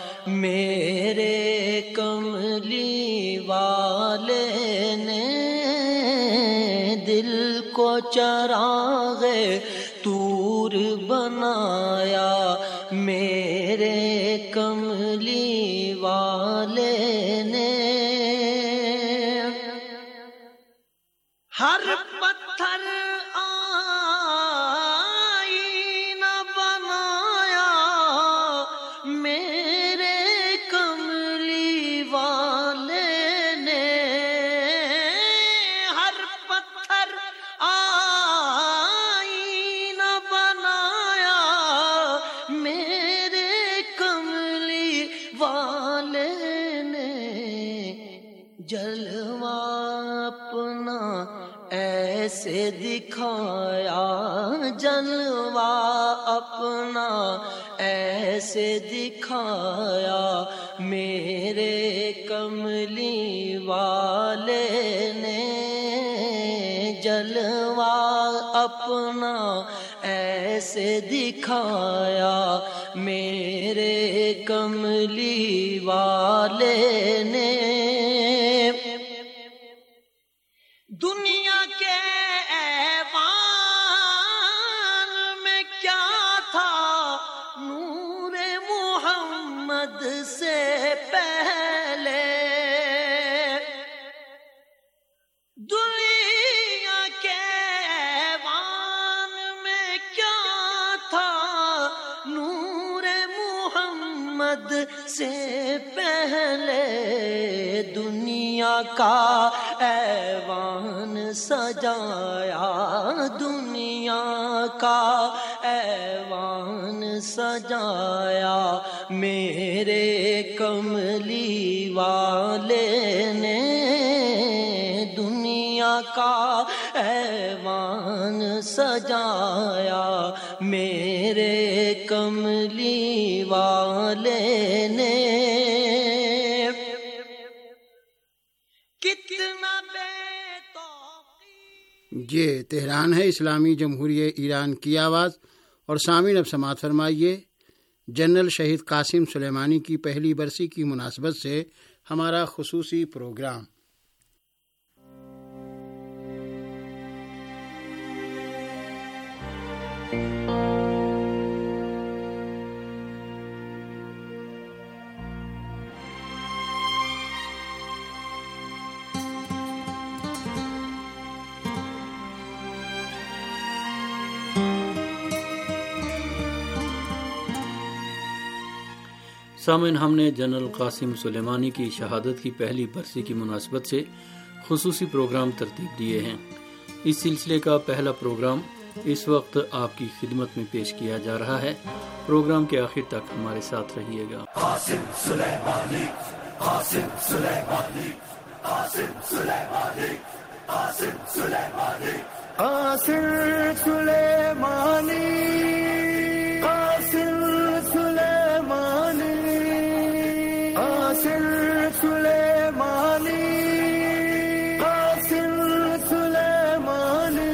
B: میرے کملی والے نے، دل کو چراغ طور بنایا میرے کملی والے نے، ہر پتھر والے نے جلوہ اپنا ایسے دکھایا، جلوہ اپنا ایسے دکھایا، میرے کملی والے نے جلوہ اپنا ایسے دکھایا، میرے کملی والے نے۔ دنیا کے ایوان میں کیا تھا نور محمد سے پہلے، دنیا کے ایوان میں کیا تھا نور محمد سے پہلے، دنیا کا ایوان سجایا، دنیا کا ایوان سجایا، میرے کملی والے نے دنیا کا ایوان سجایا، میرے کملی والے نے۔
D: یہ تہران ہے، اسلامی جمہوریہ ایران کی آواز۔ اور سامعین اب سماعت فرمائیے جنرل شہید قاسم سلیمانی کی پہلی برسی کی مناسبت سے ہمارا خصوصی پروگرام۔
H: سامعین، ہم نے جنرل قاسم سلیمانی کی شہادت کی پہلی برسی کی مناسبت سے خصوصی پروگرام ترتیب دیے ہیں۔ اس سلسلے کا پہلا پروگرام اس وقت آپ کی خدمت میں پیش کیا جا رہا ہے۔ پروگرام کے آخر تک ہمارے ساتھ رہیے گا۔
I: قاسم سلیمانی، قاسم سلیمانی، قاسم سلیمانی، قاسم سلیمانی، قاسم سلیمانی، قاسم سلیمانی، قاسم سلیمانی، قاسم سلیمانی۔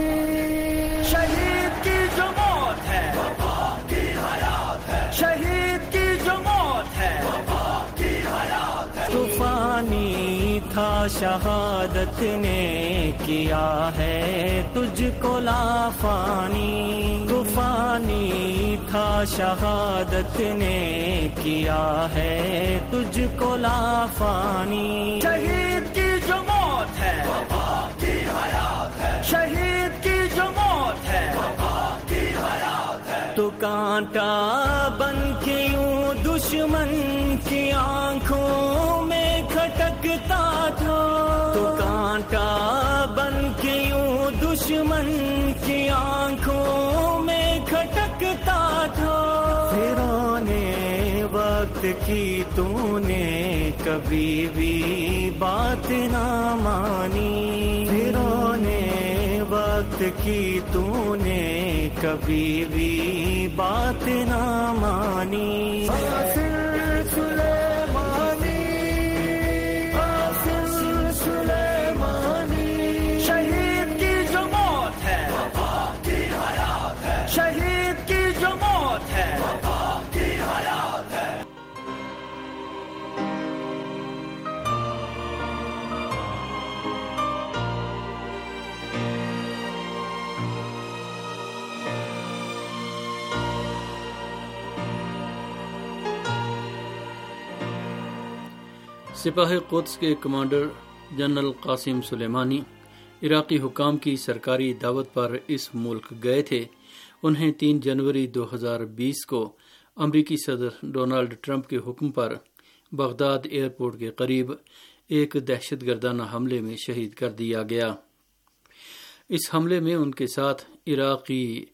I: شہید کی جو موت ہے وفا کی حیات ہے، شہید کی جو موت ہے وفا کی حیات ہے۔ طوفانی تھا شہادت نے کیا ہے تجھ کو لافانی، طوفانی تھا شہادت نے کیا ہے تجھ کو لافانی۔ شہید کی جو موت ہے وفا کی حیات ہے، شہید کی جو موت ہے وفا کی حیات ہے۔ تو کانٹا بن کے یوں دشمن کی آنکھوں میں کھٹکتا تھا، تو کانٹا بن کے یوں دشمن کی آنکھوں میں کھٹکتا تھا۔ فیرونے وقت کی تو نے کبھی بھی بات نہ مانی، فیرونے وقت کی تو نے کبھی بھی بات نہ مانی۔ قاسم سلیمانی، قاسم سلیمانی، شہید کی جو موت ہے وفا کی حیات ہے، شہید کی جو موت ہے وفا کی حیات ہے۔
H: سپاہ قدس کے کمانڈر جنرل قاسم سلیمانی عراقی حکام کی سرکاری دعوت پر اس ملک گئے تھے۔ انہیں 3 جنوری 2020 کو امریکی صدر ڈونلڈ ٹرمپ کے حکم پر بغداد ایئرپورٹ کے قریب ایک دہشت گردانہ حملے میں شہید کر دیا گیا۔ اس حملے میں ان کے ساتھ عراقی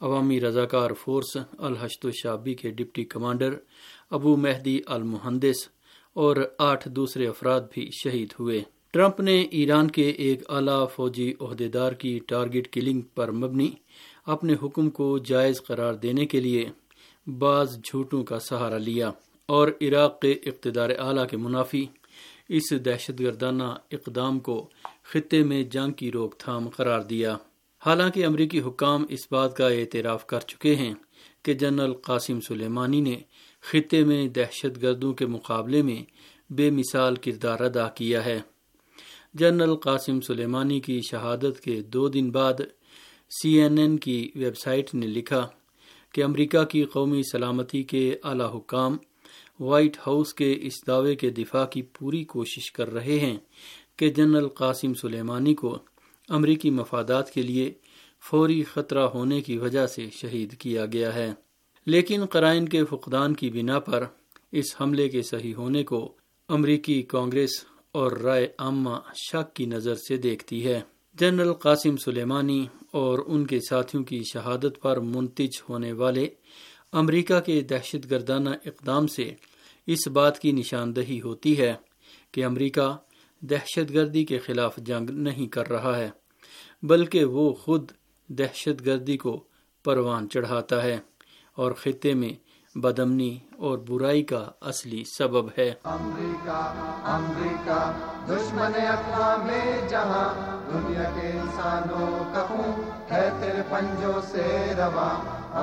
H: عوامی رضاکار فورس الحشد الشعبی کے deputy commander Abu Mahdi al Muhandis اور 8 دوسرے افراد بھی شہید ہوئے۔ ٹرمپ نے ایران کے ایک اعلیٰ فوجی عہدیدار کی ٹارگٹ کلنگ پر مبنی اپنے حکم کو جائز قرار دینے کے لیے بعض جھوٹوں کا سہارا لیا اور عراق کے اقتدار اعلیٰ کے منافی اس دہشت گردانہ اقدام کو خطے میں جنگ کی روک تھام قرار دیا۔ حالانکہ امریکی حکام اس بات کا اعتراف کر چکے ہیں کہ جنرل قاسم سلیمانی نے خطے میں دہشت گردوں کے مقابلے میں بے مثال کردار ادا کیا ہے۔ جنرل قاسم سلیمانی کی شہادت کے 2 دن بعد CNN کی ویب سائٹ نے لکھا کہ امریکہ کی قومی سلامتی کے اعلیٰ حکام وائٹ ہاؤس کے اس دعوے کے دفاع کی پوری کوشش کر رہے ہیں کہ جنرل قاسم سلیمانی کو امریکی مفادات کے لیے فوری خطرہ ہونے کی وجہ سے شہید کیا گیا ہے، لیکن قرائن کے فقدان کی بنا پر اس حملے کے صحیح ہونے کو امریکی کانگریس اور رائے عامہ شک کی نظر سے دیکھتی ہے۔ جنرل قاسم سلیمانی اور ان کے ساتھیوں کی شہادت پر منتج ہونے والے امریکہ کے دہشت گردانہ اقدام سے اس بات کی نشاندہی ہوتی ہے کہ امریکہ دہشت گردی کے خلاف جنگ نہیں کر رہا ہے، بلکہ وہ خود دہشت گردی کو پروان چڑھاتا ہے اور خطے میں بدامنی اور برائی کا اصلی سبب ہے۔
J: امریکہ دشمن اقوام جہاں، دنیا کے انسانوں کا خون ہے تیرے پنجوں سے رواں۔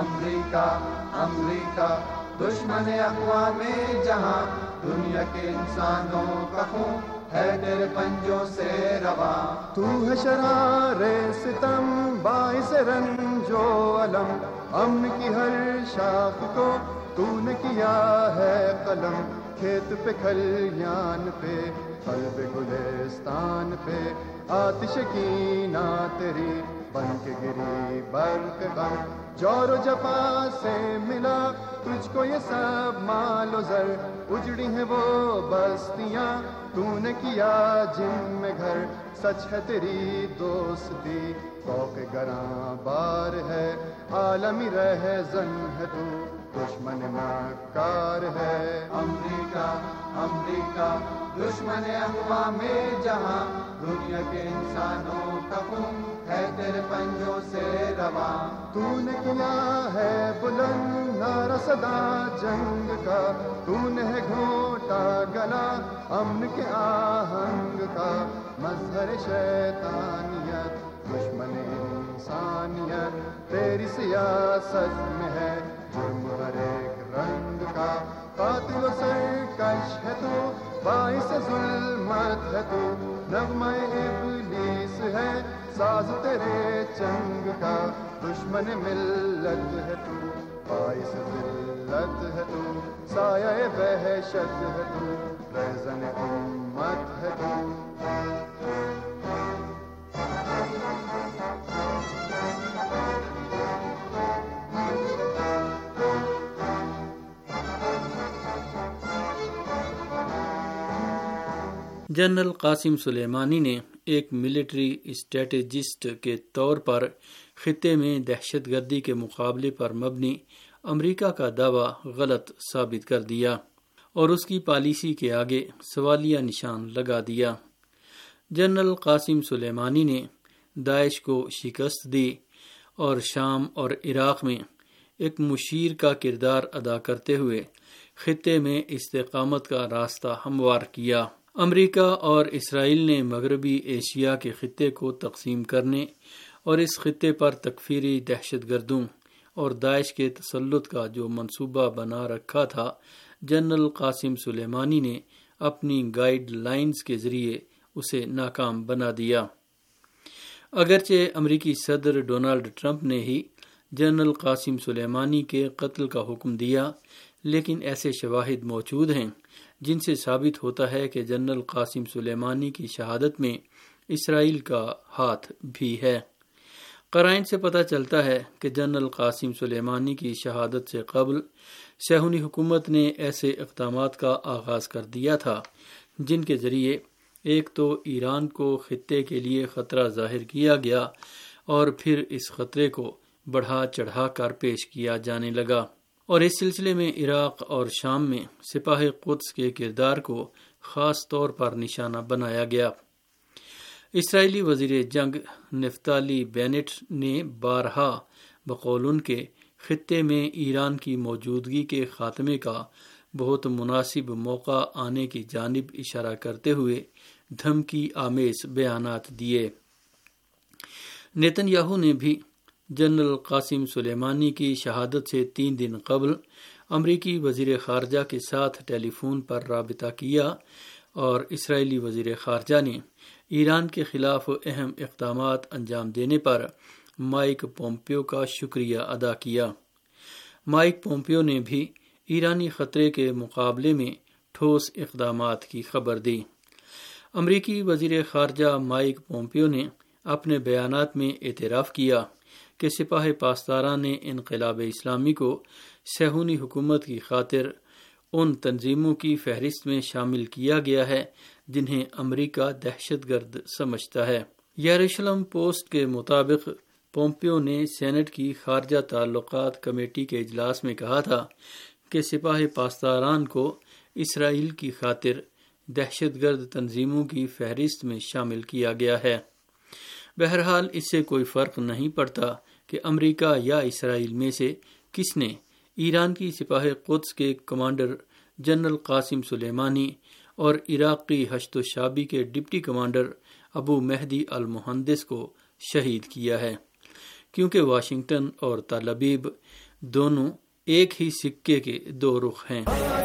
J: امریکہ دشمن اقوام جہاں، دنیا کے انسانوں کا خون ہے تیرے پنجوں سے رواں۔ تو ہے شرار ستم باعث رنج و علم، امن کی ہر شاخ کو تو نے کیا ہے قلم، کھیت پہ کھلیان پہ قلب گلستان پہ آتش کینہ تیری بن کے گری برق غم، جور و جفا سے ملا تجھ کو یہ سب مال و زر، اجڑی ہیں وہ بستیاں تو نے کیا جن میں گھر، سچ ہے تیری دوستی فوق گراں بار ہے، عالمی رہزن ہے تو دشمن مکار ہے۔ امریکہ دشمن اقوام جہاں، دنیا کے انسانوں کا خون ہے تیرے پنجوں سے رواں۔ تو نے کیا ہے بلند نعرہ صدا جنگ کا، تو نے ہے گھونٹا گلا امن کے آہنگ کا، مظہر شیطانیت دشمن انسانیت، تیری سیاست میں ہے جرم ہر ایک رنگ کا، قاتل و سرکش ہے تو باعث ظلمت ہے تو، نغمہ ابلیس ہے ساز تیرے چنگ کا، دشمن ملت ہے تو باعث ذلت ہے تو، سایہ وحشت ہے تو رہزن امت ہے تو۔
H: جنرل قاسم سلیمانی نے ایک ملٹری اسٹریٹجسٹ کے طور پر خطے میں دہشت گردی کے مقابلے پر مبنی امریکہ کا دعویٰ غلط ثابت کر دیا اور اس کی پالیسی کے آگے سوالیہ نشان لگا دیا۔ جنرل قاسم سلیمانی نے داعش کو شکست دی اور شام اور عراق میں ایک مشیر کا کردار ادا کرتے ہوئے خطے میں استقامت کا راستہ ہموار کیا۔ امریکہ اور اسرائیل نے مغربی ایشیا کے خطے کو تقسیم کرنے اور اس خطے پر تکفیری دہشت گردوں اور داعش کے تسلط کا جو منصوبہ بنا رکھا تھا، جنرل قاسم سلیمانی نے اپنی گائیڈ لائنز کے ذریعے اسے ناکام بنا دیا۔ اگرچہ امریکی صدر ڈونلڈ ٹرمپ نے ہی جنرل قاسم سلیمانی کے قتل کا حکم دیا، لیکن ایسے شواہد موجود ہیں جن سے ثابت ہوتا ہے کہ جنرل قاسم سلیمانی کی شہادت میں اسرائیل کا ہاتھ بھی ہے۔ قرائن سے پتہ چلتا ہے کہ جنرل قاسم سلیمانی کی شہادت سے قبل صہیونی حکومت نے ایسے اقدامات کا آغاز کر دیا تھا جن کے ذریعے ایک تو ایران کو خطے کے لیے خطرہ ظاہر کیا گیا اور پھر اس خطرے کو بڑھا چڑھا کر پیش کیا جانے لگا، اور اس سلسلے میں عراق اور شام میں سپاہ قدس کے کردار کو خاص طور پر نشانہ بنایا گیا۔ اسرائیلی وزیر جنگ نفتالی بینٹ نے بارہا بقول ان کے خطے میں ایران کی موجودگی کے خاتمے کا بہت مناسب موقع آنے کی جانب اشارہ کرتے ہوئے دھمکی آمیز بیانات دیے۔ نیتن یاہو نے بھی جنرل قاسم سلیمانی کی شہادت سے 3 دن قبل امریکی وزیر خارجہ کے ساتھ ٹیلی فون پر رابطہ کیا، اور اسرائیلی وزیر خارجہ نے ایران کے خلاف اہم اقدامات انجام دینے پر مائک پومپیو کا شکریہ ادا کیا۔ مائک پومپیو نے بھی ایرانی خطرے کے مقابلے میں ٹھوس اقدامات کی خبر دی۔ امریکی وزیر خارجہ مائک پومپیو نے اپنے بیانات میں اعتراف کیا کہ سپاہ پاسداران انقلاب اسلامی کو صہیونی حکومت کی خاطر ان تنظیموں کی فہرست میں شامل کیا گیا ہے جنہیں امریکہ دہشت گرد سمجھتا ہے۔ یروشلم پوسٹ کے مطابق پومپیو نے سینٹ کی خارجہ تعلقات کمیٹی کے اجلاس میں کہا تھا کہ سپاہ پاسداران کو اسرائیل کی خاطر دہشت گرد تنظیموں کی فہرست میں شامل کیا گیا ہے۔ بہرحال اس سے کوئی فرق نہیں پڑتا کہ امریکہ یا اسرائیل میں سے کس نے ایران کی سپاہ قدس کے کمانڈر جنرل قاسم سلیمانی اور عراقی ہشت و شعبی کے deputy commander Abu Mahdi al Muhandis کو شہید کیا ہے، کیونکہ واشنگٹن اور تل ابیب دونوں ایک ہی سکے کے 2 رخ ہیں۔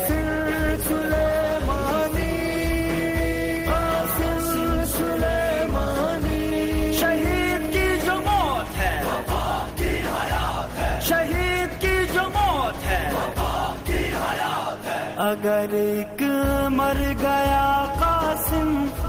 I: اگر ایک مر گیا قاسم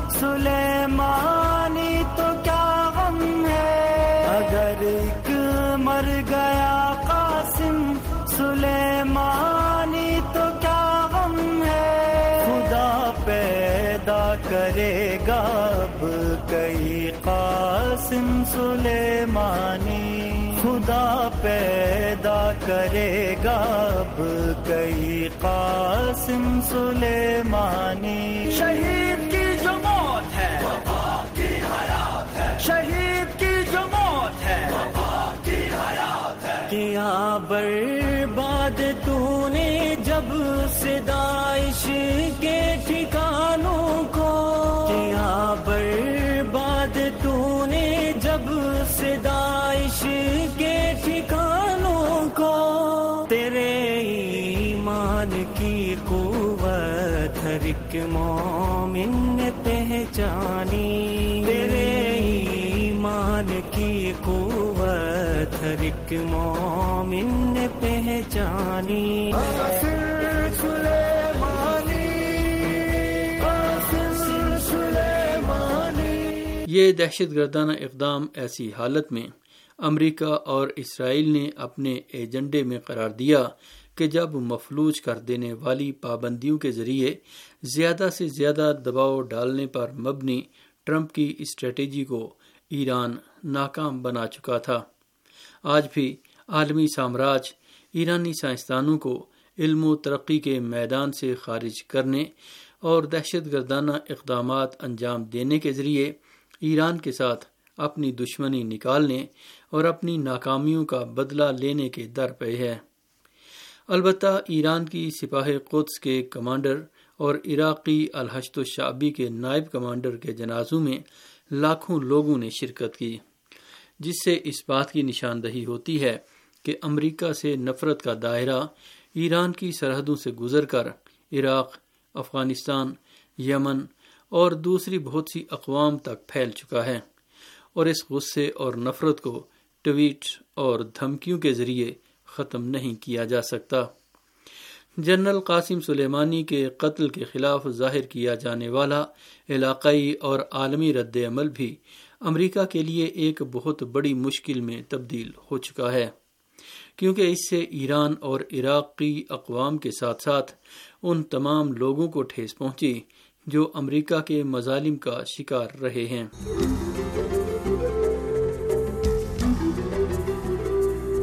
I: سلیمانی تو کیا غم ہے، اگر ایک مر گیا قاسم سلیمانی تو کیا غم ہے، خدا پیدا کرے گا اب کئی قاسم سلیمانی، خدا پیدا کرے گا اب کئی قاسم سلیمانی۔ شہید کی جو موت ہے وفا کی حیات ہے، شہید کی جو موت ہے وفا کی حیات ہے، کیا برباد تو نے جب سے داعش کے ٹھکانوں کو، کیا برباد تو نے جب سے داعش کے ٹھکانوں کو، تیرے ایمان کی قوت ہر ایک مومن نے پہچانی، تیرے ایمان کی قوت ہر ایک مومن نے پہچانی۔
H: یہ دہشت گردانہ اقدام ایسی حالت میں امریکہ اور اسرائیل نے اپنے ایجنڈے میں قرار دیا کہ جب مفلوج کر دینے والی پابندیوں کے ذریعے زیادہ سے زیادہ دباؤ ڈالنے پر مبنی ٹرمپ کی اسٹریٹجی کو ایران ناکام بنا چکا تھا۔ آج بھی عالمی سامراج ایرانی سائنسدانوں کو علم و ترقی کے میدان سے خارج کرنے اور دہشت گردانہ اقدامات انجام دینے کے ذریعے ایران کے ساتھ اپنی دشمنی نکالنے اور اپنی ناکامیوں کا بدلہ لینے کے در پہ ہے۔ البتہ ایران کی سپاہ قدس کے کمانڈر اور عراقی الہشت الشعبی کے نائب کمانڈر کے جنازوں میں لاکھوں لوگوں نے شرکت کی، جس سے اس بات کی نشاندہی ہوتی ہے کہ امریکہ سے نفرت کا دائرہ ایران کی سرحدوں سے گزر کر عراق، افغانستان، یمن اور دوسری بہت سی اقوام تک پھیل چکا ہے، اور اس غصے اور نفرت کو ٹویٹ اور دھمکیوں کے ذریعے ختم نہیں کیا جا سکتا۔ جنرل قاسم سلیمانی کے قتل کے خلاف ظاہر کیا جانے والا علاقائی اور عالمی رد عمل بھی امریکہ کے لیے ایک بہت بڑی مشکل میں تبدیل ہو چکا ہے، کیونکہ اس سے ایران اور عراق کی اقوام کے ساتھ ساتھ ان تمام لوگوں کو ٹھیس پہنچی جو امریکہ کے مظالم کا شکار رہے ہیں۔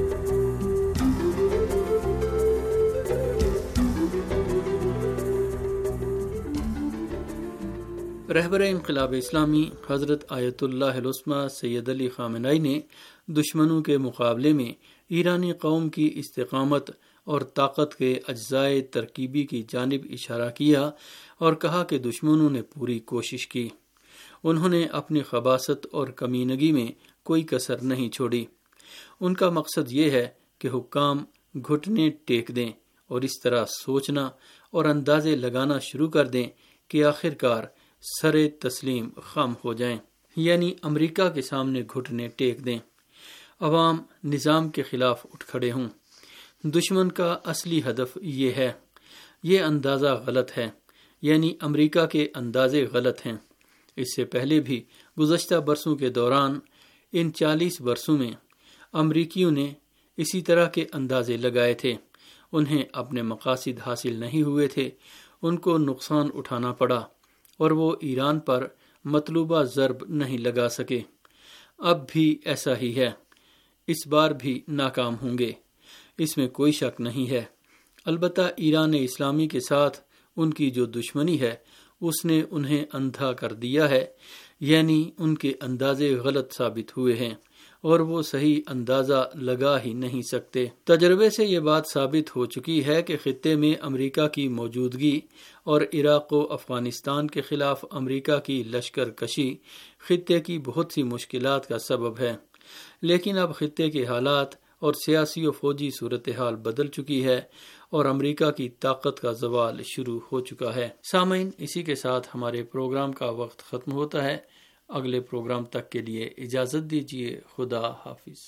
H: رہبر انقلاب اسلامی حضرت آیت اللہ العظمیٰ سید علی خامنہئی نے دشمنوں کے مقابلے میں ایرانی قوم کی استقامت اور طاقت کے اجزائے ترکیبی کی جانب اشارہ کیا اور کہا کہ دشمنوں نے پوری کوشش کی، انہوں نے اپنی خباثت اور کمینگی میں کوئی کسر نہیں چھوڑی۔ ان کا مقصد یہ ہے کہ حکام گھٹنے ٹیک دیں اور اس طرح سوچنا اور اندازے لگانا شروع کر دیں کہ آخر کار سر تسلیم خم ہو جائیں، یعنی امریکہ کے سامنے گھٹنے ٹیک دیں، عوام نظام کے خلاف اٹھ کھڑے ہوں۔ دشمن کا اصلی ہدف یہ ہے۔ یہ اندازہ غلط ہے، یعنی امریکہ کے اندازے غلط ہیں۔ اس سے پہلے بھی گزشتہ برسوں کے دوران ان 40 برسوں میں امریکیوں نے اسی طرح کے اندازے لگائے تھے، انہیں اپنے مقاصد حاصل نہیں ہوئے تھے، ان کو نقصان اٹھانا پڑا اور وہ ایران پر مطلوبہ ضرب نہیں لگا سکے۔ اب بھی ایسا ہی ہے، اس بار بھی ناکام ہوں گے، اس میں کوئی شک نہیں ہے۔ البتہ ایران اسلامی کے ساتھ ان کی جو دشمنی ہے اس نے انہیں اندھا کر دیا ہے، یعنی ان کے اندازے غلط ثابت ہوئے ہیں اور وہ صحیح اندازہ لگا ہی نہیں سکتے۔ تجربے سے یہ بات ثابت ہو چکی ہے کہ خطے میں امریکہ کی موجودگی اور عراق و افغانستان کے خلاف امریکہ کی لشکر کشی خطے کی بہت سی مشکلات کا سبب ہے، لیکن اب خطے کے حالات اور سیاسی و فوجی صورتحال بدل چکی ہے اور امریکہ کی طاقت کا زوال شروع ہو چکا ہے۔ سامعین، اسی کے ساتھ ہمارے پروگرام کا وقت ختم ہوتا ہے۔ اگلے پروگرام تک کے لیے اجازت دیجیے۔ خدا حافظ۔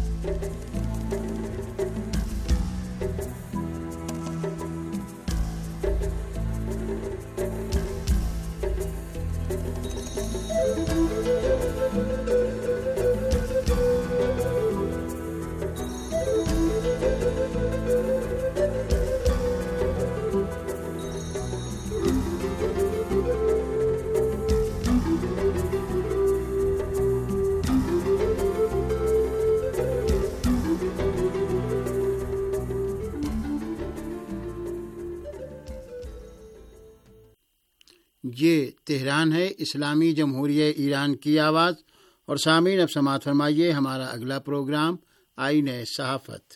D: یہ تہران ہے، اسلامی جمہوریہ ایران کی آواز۔ اور سامعین، اب سماعت فرمائیے ہمارا اگلا پروگرام آئین صحافت۔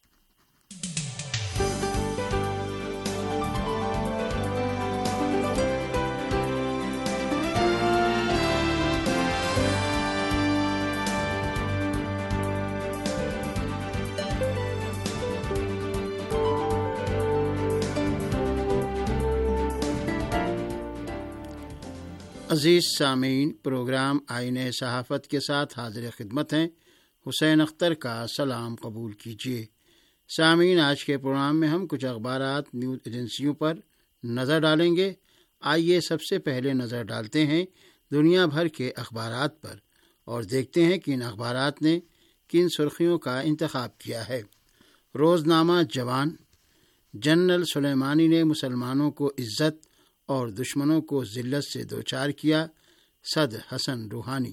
D: عزیز سامعین، پروگرام آئین صحافت کے ساتھ حاضر خدمت ہیں۔ حسین اختر کا سلام قبول کیجیے۔ سامعین، آج کے پروگرام میں ہم کچھ اخبارات نیوز ایجنسیوں پر نظر ڈالیں گے۔ آئیے سب سے پہلے نظر ڈالتے ہیں دنیا بھر کے اخبارات پر اور دیکھتے ہیں کہ ان اخبارات نے کن سرخیوں کا انتخاب کیا ہے۔ روزنامہ جوان: جنرل سلیمانی نے مسلمانوں کو عزت اور دشمنوں کو ذلت سے دوچار کیا، صدر حسن روحانی۔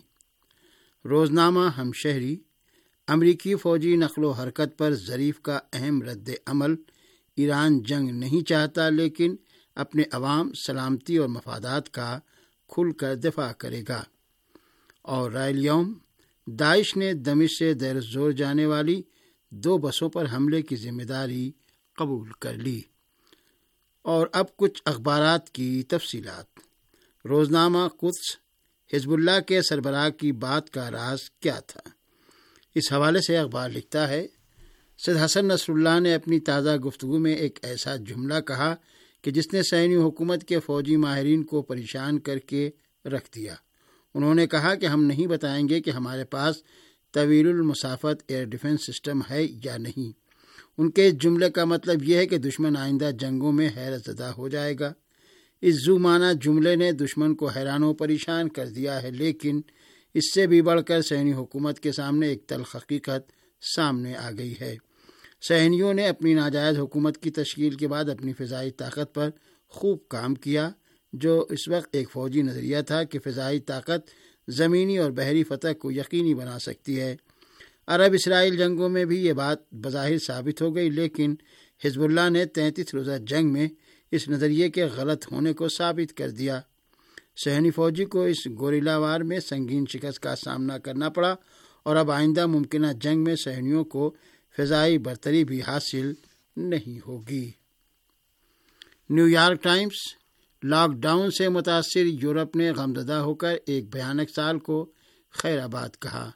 D: روزنامہ ہمشہری: امریکی فوجی نقل و حرکت پر ظریف کا اہم رد عمل، ایران جنگ نہیں چاہتا لیکن اپنے عوام، سلامتی اور مفادات کا کھل کر دفاع کرے گا۔ اور رائے الیوم: داعش نے دمشق سے دیر الزور جانے والی 2 بسوں پر حملے کی ذمہ داری قبول کر لی۔ اور اب کچھ اخبارات کی تفصیلات۔ روزنامہ قدس: حزب اللہ کے سربراہ کی بات کا راز کیا تھا؟ اس حوالے سے اخبار لکھتا ہے، سید حسن نصر اللہ نے اپنی تازہ گفتگو میں ایک ایسا جملہ کہا کہ جس نے صہیونی حکومت کے فوجی ماہرین کو پریشان کر کے رکھ دیا۔ انہوں نے کہا کہ ہم نہیں بتائیں گے کہ ہمارے پاس طویل المسافت ایئر ڈیفنس سسٹم ہے یا نہیں۔ ان کے اس جملے کا مطلب یہ ہے کہ دشمن آئندہ جنگوں میں حیرت زدہ ہو جائے گا۔ اس ذو معنی جملے نے دشمن کو حیران و پریشان کر دیا ہے، لیکن اس سے بھی بڑھ کر صہیونی حکومت کے سامنے ایک تلخ حقیقت سامنے آ گئی ہے۔ صہیونیوں نے اپنی ناجائز حکومت کی تشکیل کے بعد اپنی فضائی طاقت پر خوب کام کیا، جو اس وقت ایک فوجی نظریہ تھا کہ فضائی طاقت زمینی اور بحری فتح کو یقینی بنا سکتی ہے۔ عرب اسرائیل جنگوں میں بھی یہ بات بظاہر ثابت ہو گئی، لیکن حزب اللہ نے 33 روزہ جنگ میں اس نظریے کے غلط ہونے کو ثابت کر دیا۔ صہیونی فوجی کو اس گوریلا وار میں سنگین شکست کا سامنا کرنا پڑا اور اب آئندہ ممکنہ جنگ میں صہیونیوں کو فضائی برتری بھی حاصل نہیں ہوگی۔ New York Times, lockdown سے متاثر یورپ نے غمزدہ ہو کر ایک بھیانک سال کو خیر آباد کہا۔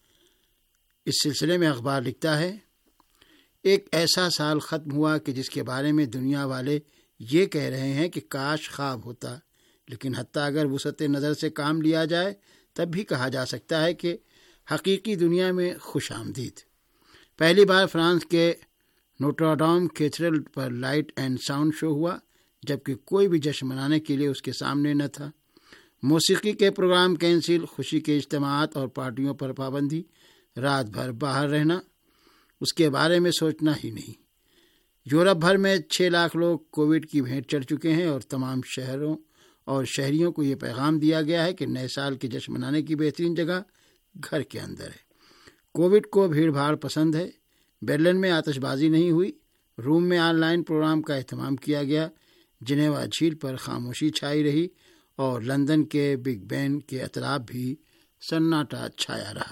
D: اس سلسلے میں اخبار لکھتا ہے، ایک ایسا سال ختم ہوا کہ جس کے بارے میں دنیا والے یہ کہہ رہے ہیں کہ کاش خواب ہوتا، لیکن حتیٰ اگر وسعت نظر سے کام لیا جائے تب بھی کہا جا سکتا ہے کہ حقیقی دنیا میں خوش آمدید۔ پہلی بار فرانس کے نوٹر-ڈام کیتھیڈرل پر لائٹ اینڈ ساؤنڈ شو ہوا، جبکہ کوئی بھی جشن منانے کے لیے اس کے سامنے نہ تھا۔ موسیقی کے پروگرام کینسل، خوشی کے اجتماعات اور پارٹیوں پر پابندی، رات بھر باہر رہنا، اس کے بارے میں سوچنا ہی نہیں۔ یورپ بھر میں 6 لاکھ لوگ کووڈ کی بھینٹ چڑھ چکے ہیں اور تمام شہروں اور شہریوں کو یہ پیغام دیا گیا ہے کہ نئے سال کے جشن منانے کی بہترین جگہ گھر کے اندر ہے۔ کووڈ کو بھیڑ بھاڑ پسند ہے۔ برلن میں آتش بازی نہیں ہوئی، روم میں آن لائن پروگرام کا اہتمام کیا گیا، جنیوا جھیل پر خاموشی چھائی رہی اور لندن کے بگ بین کے اطراف بھی سناٹا چھایا رہا۔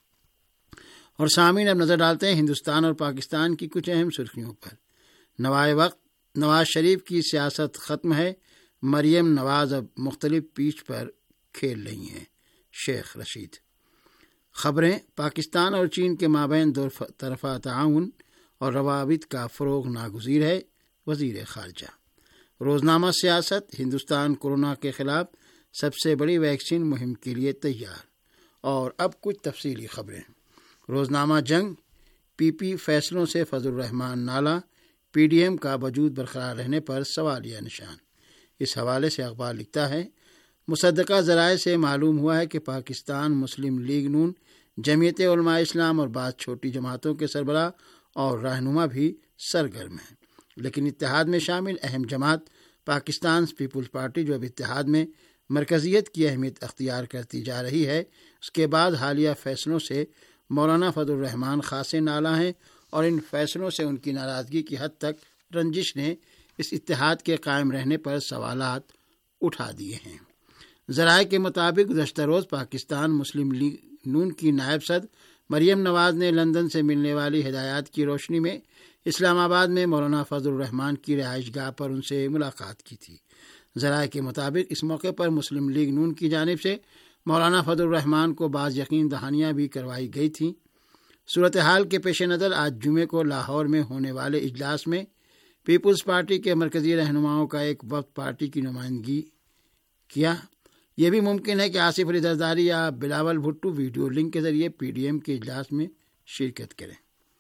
D: اور سامعین، اب نظر ڈالتے ہیں ہندوستان اور پاکستان کی کچھ اہم سرخیوں پر۔ نوائے وقت، نواز شریف کی سیاست ختم ہے، مریم نواز اب مختلف پیچ پر کھیل رہی ہیں، شیخ رشید۔ خبریں، پاکستان اور چین کے مابین دو طرفہ تعاون اور روابط کا فروغ ناگزیر ہے، وزیر خارجہ۔ روزنامہ سیاست، ہندوستان کورونا کے خلاف سب سے بڑی ویکسین مہم کے لیے تیار۔ اور اب کچھ تفصیلی خبریں۔ روزنامہ جنگ، پی پی فیصلوں سے فضل الرحمان نالاں، پی ڈی ایم کا وجود برقرار رہنے پر سوالیہ نشان۔ اس حوالے سے اخبار لکھتا ہے، مصدقہ ذرائع سے معلوم ہوا ہے کہ پاکستان مسلم لیگ نون، جمعیت علماء اسلام اور بعض چھوٹی جماعتوں کے سربراہ اور رہنما بھی سرگرم ہیں، لیکن اتحاد میں شامل اہم جماعت پاکستان پیپلز پارٹی، جو اب اتحاد میں مرکزیت کی اہمیت اختیار کرتی جا رہی ہے، اس کے بعد حالیہ فیصلوں سے مولانا فضل الرحمان خاصے نالاں ہیں اور ان فیصلوں سے ان کی ناراضگی کی حد تک رنجش نے اس اتحاد کے قائم رہنے پر سوالات اٹھا دیے ہیں۔ ذرائع کے مطابق گزشتہ روز پاکستان مسلم لیگ نون کی نائب صدر مریم نواز نے لندن سے ملنے والی ہدایات کی روشنی میں اسلام آباد میں مولانا فضل الرحمان کی رہائش گاہ پر ان سے ملاقات کی تھی۔ ذرائع کے مطابق اس موقع پر مسلم لیگ نون کی جانب سے مولانا فضل الرحمان کو بعض یقین دہانیاں بھی کروائی گئی تھیں۔ صورتحال کے پیش نظر آج جمعے کو لاہور میں ہونے والے اجلاس میں پیپلز پارٹی کے مرکزی رہنماؤں کا ایک وفد پارٹی کی نمائندگی کیا۔ یہ بھی ممکن ہے کہ آصف علی زرداری یا بلاول بھٹو ویڈیو لنک کے ذریعے پی ڈی ایم کے اجلاس میں شرکت کریں۔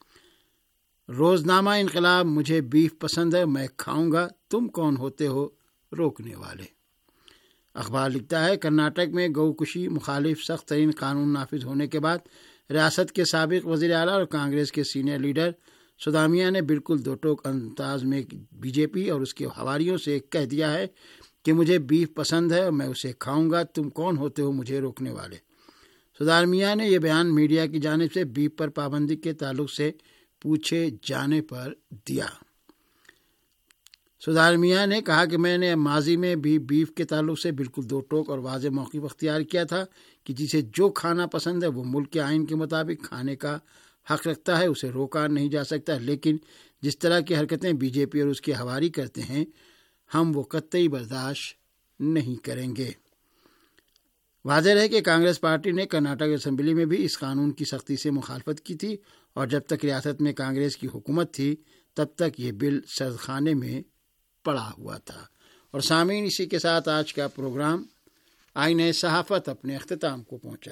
D: روزنامہ انقلاب، مجھے بیف پسند ہے، میں کھاؤں گا، تم کون ہوتے ہو روکنے والے۔ اخبار لکھتا ہے، کرناٹک میں گو کشی مخالف سخت ترین قانون نافذ ہونے کے بعد ریاست کے سابق وزیر اعلیٰ اور کانگریس کے سینئر لیڈر سدھامیہ نے بالکل دو ٹوک انداز میں بی جے پی اور اس کے حواریوں سے کہہ دیا ہے کہ مجھے بیف پسند ہے، میں اسے کھاؤں گا، تم کون ہوتے ہو مجھے روکنے والے۔ سدھامیہ نے یہ بیان میڈیا کی جانب سے بیف پر پابندی کے تعلق سے پوچھے جانے پر دیا۔ سدھامیہ نے کہا کہ میں نے ماضی میں بھی بیف کے تعلق سے بالکل دو ٹوک اور واضح موقف اختیار کیا تھا کہ جسے جو کھانا پسند ہے وہ ملک کے آئین کے مطابق کھانے کا حق رکھتا ہے، اسے روکا نہیں جا سکتا، لیکن جس طرح کی حرکتیں بی جے پی اور اس کے حواری کرتے ہیں ہم وہ قطعی برداشت نہیں کریں گے۔ واضح ہے کہ کانگریس پارٹی نے کرناٹک اسمبلی میں بھی اس قانون کی سختی سے مخالفت کی تھی اور جب تک ریاست میں کانگریس کی حکومت تھی تب تک یہ بل سرد خانے میں پڑا ہوا تھا۔ اور سامعین، اسی کے ساتھ آج کا پروگرام آئینہ صحافت اپنے اختتام کو پہنچا۔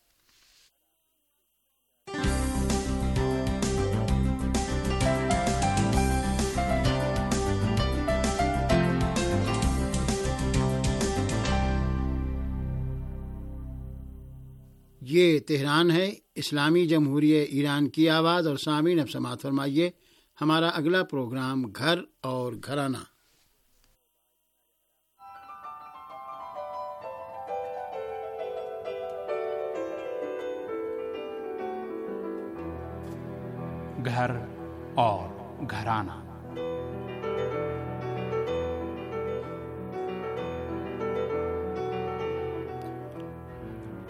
D: یہ تہران ہے، اسلامی جمہوریہ ایران کی آواز۔ اور سامعین، اب سماعت فرمائیے ہمارا اگلا پروگرام گھر اور گھرانہ۔
A: گھر اور گھرانہ۔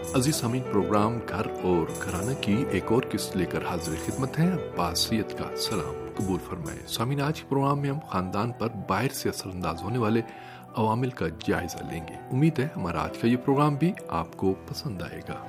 K: عزیز سامعین، پروگرام گھر اور گھرانہ کی ایک اور قسط لے کر حاضر خدمت ہیں۔ عباس سید کا سلام قبول فرمائے۔ سامعین، آج کے پروگرام میں ہم خاندان پر باہر سے اثر انداز ہونے والے عوامل کا جائزہ لیں گے۔ امید ہے ہمارا آج کا یہ پروگرام بھی آپ کو پسند آئے گا۔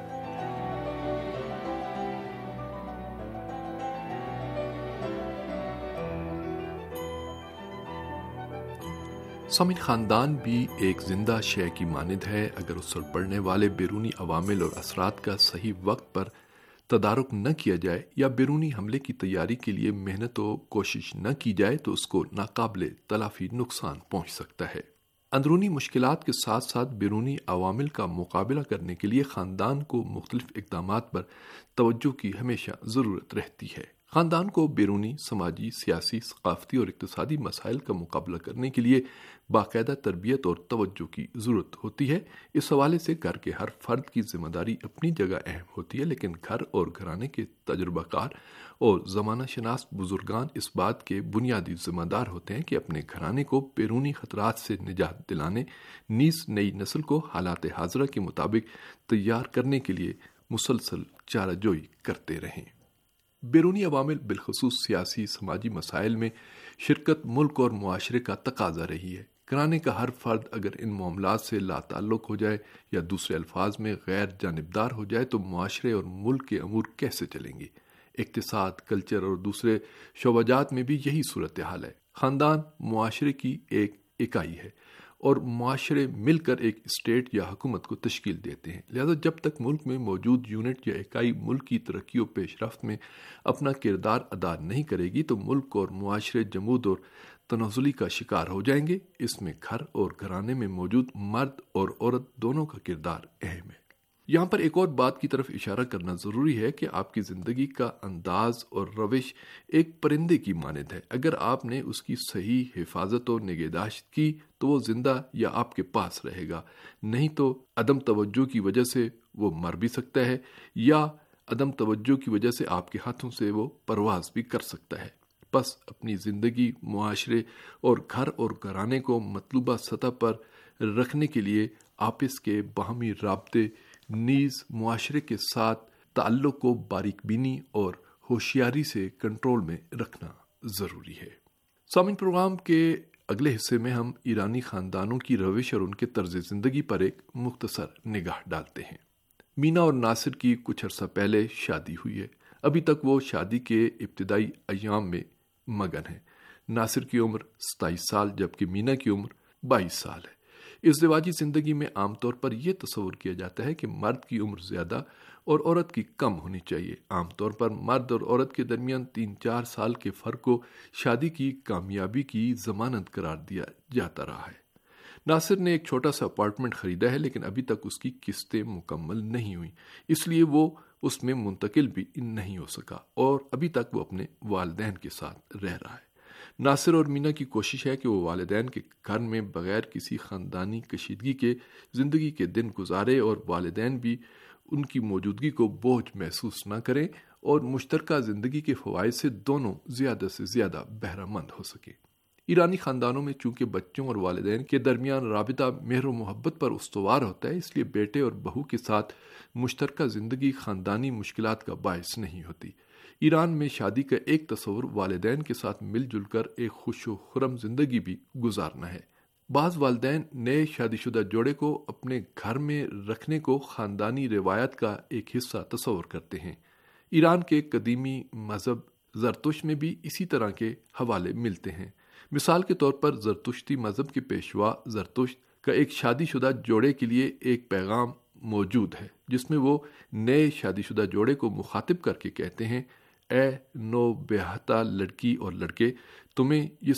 K: سامعین، خاندان بھی ایک زندہ شے کی مانند ہے۔ اگر اس پر پڑنے والے بیرونی عوامل اور اثرات کا صحیح وقت پر تدارک نہ کیا جائے یا بیرونی حملے کی تیاری کے لیے محنت و کوشش نہ کی جائے تو اس کو ناقابل تلافی نقصان پہنچ سکتا ہے۔ اندرونی مشکلات کے ساتھ ساتھ بیرونی عوامل کا مقابلہ کرنے کے لیے خاندان کو مختلف اقدامات پر توجہ کی ہمیشہ ضرورت رہتی ہے۔ خاندان کو بیرونی، سماجی، سیاسی، ثقافتی اور اقتصادی مسائل کا مقابلہ کرنے کے لیے باقاعدہ تربیت اور توجہ کی ضرورت ہوتی ہے۔ اس حوالے سے گھر کے ہر فرد کی ذمہ داری اپنی جگہ اہم ہوتی ہے، لیکن گھر اور گھرانے کے تجربہ کار اور زمانہ شناس بزرگان اس بات کے بنیادی ذمہ دار ہوتے ہیں کہ اپنے گھرانے کو بیرونی خطرات سے نجات دلانے، نیز نئی نسل کو حالات حاضرہ کے مطابق تیار کرنے کے لیے مسلسل چارہ جوئی کرتے رہیں۔ بیرونی عوامل بالخصوص سیاسی سماجی مسائل میں شرکت ملک اور معاشرے کا تقاضا رہی ہے۔ گھرانے کا ہر فرد اگر ان معاملات سے لا تعلق ہو جائے یا دوسرے الفاظ میں غیر جانبدار ہو جائے تو معاشرے اور ملک کے امور کیسے چلیں گے؟ اقتصاد، کلچر اور دوسرے شعبات میں بھی یہی صورتحال ہے۔ خاندان معاشرے کی ایک اکائی ہے اور معاشرے مل کر ایک اسٹیٹ یا حکومت کو تشکیل دیتے ہیں۔ لہذا جب تک ملک میں موجود یونٹ یا اکائی ملک کی ترقی و پیش رفت میں اپنا کردار ادا نہیں کرے گی تو ملک اور معاشرے جمود اور تنزلی کا شکار ہو جائیں گے۔ اس میں گھر اور گھرانے میں موجود مرد اور عورت دونوں کا کردار اہم ہے۔ یہاں پر ایک اور بات کی طرف اشارہ کرنا ضروری ہے کہ آپ کی زندگی کا انداز اور روش ایک پرندے کی مانند ہے۔ اگر آپ نے اس کی صحیح حفاظت و نگہداشت کی تو وہ زندہ یا آپ کے پاس رہے گا، نہیں تو عدم توجہ کی وجہ سے وہ مر بھی سکتا ہے یا عدم توجہ کی وجہ سے آپ کے ہاتھوں سے وہ پرواز بھی کر سکتا ہے۔ بس اپنی زندگی، معاشرے اور گھر اور گھرانے کو مطلوبہ سطح پر رکھنے کے لیے آپس کے باہمی رابطے نیز معاشرے کے ساتھ تعلق کو باریک بینی اور ہوشیاری سے کنٹرول میں رکھنا ضروری ہے۔ سامعین، پروگرام کے اگلے حصے میں ہم ایرانی خاندانوں کی روش اور ان کے طرز زندگی پر ایک مختصر نگاہ ڈالتے ہیں۔ مینا اور ناصر کی کچھ عرصہ پہلے شادی ہوئی ہے۔ ابھی تک وہ شادی کے ابتدائی ایام میں مگن ہیں۔ ناصر کی عمر 27 سال جبکہ مینا کی عمر 22 سال ہے۔ ازدواجی زندگی میں عام طور پر یہ تصور کیا جاتا ہے کہ مرد کی عمر زیادہ اور عورت کی کم ہونی چاہیے۔ عام طور پر مرد اور عورت کے درمیان 3-4 سال کے فرق کو شادی کی کامیابی کی ضمانت قرار دیا جاتا رہا ہے۔ ناصر نے ایک چھوٹا سا اپارٹمنٹ خریدا ہے لیکن ابھی تک اس کی قسطیں مکمل نہیں ہوئیں، اس لیے وہ اس میں منتقل بھی نہیں ہو سکا اور ابھی تک وہ اپنے والدین کے ساتھ رہ رہا ہے۔ ناصر اور مینا کی کوشش ہے کہ وہ والدین کے گھر میں بغیر کسی خاندانی کشیدگی کے زندگی کے دن گزارے اور والدین بھی ان کی موجودگی کو بوجھ محسوس نہ کریں اور مشترکہ زندگی کے فوائد سے دونوں زیادہ سے زیادہ بہرہ مند ہو سکیں۔ ایرانی خاندانوں میں چونکہ بچوں اور والدین کے درمیان رابطہ مہر و محبت پر استوار ہوتا ہے، اس لیے بیٹے اور بہو کے ساتھ مشترکہ زندگی خاندانی مشکلات کا باعث نہیں ہوتی۔ ایران میں شادی کا ایک تصور والدین کے ساتھ مل جل کر ایک خوش و خرم زندگی بھی گزارنا ہے۔ بعض والدین نئے شادی شدہ جوڑے کو اپنے گھر میں رکھنے کو خاندانی روایت کا ایک حصہ تصور کرتے ہیں۔ ایران کے قدیمی مذہب زرتشت میں بھی اسی طرح کے حوالے ملتے ہیں۔ مثال کے طور پر زرتشتی مذہب کے پیشوا زرتشت کا ایک شادی شدہ جوڑے کے لیے ایک پیغام موجود ہے جس میں وہ نئے شادی شدہ جوڑے کو مخاطب کر کے کہتے ہیں، اے نو بیاہتا لڑکی اور لڑکے، تمہیں یہ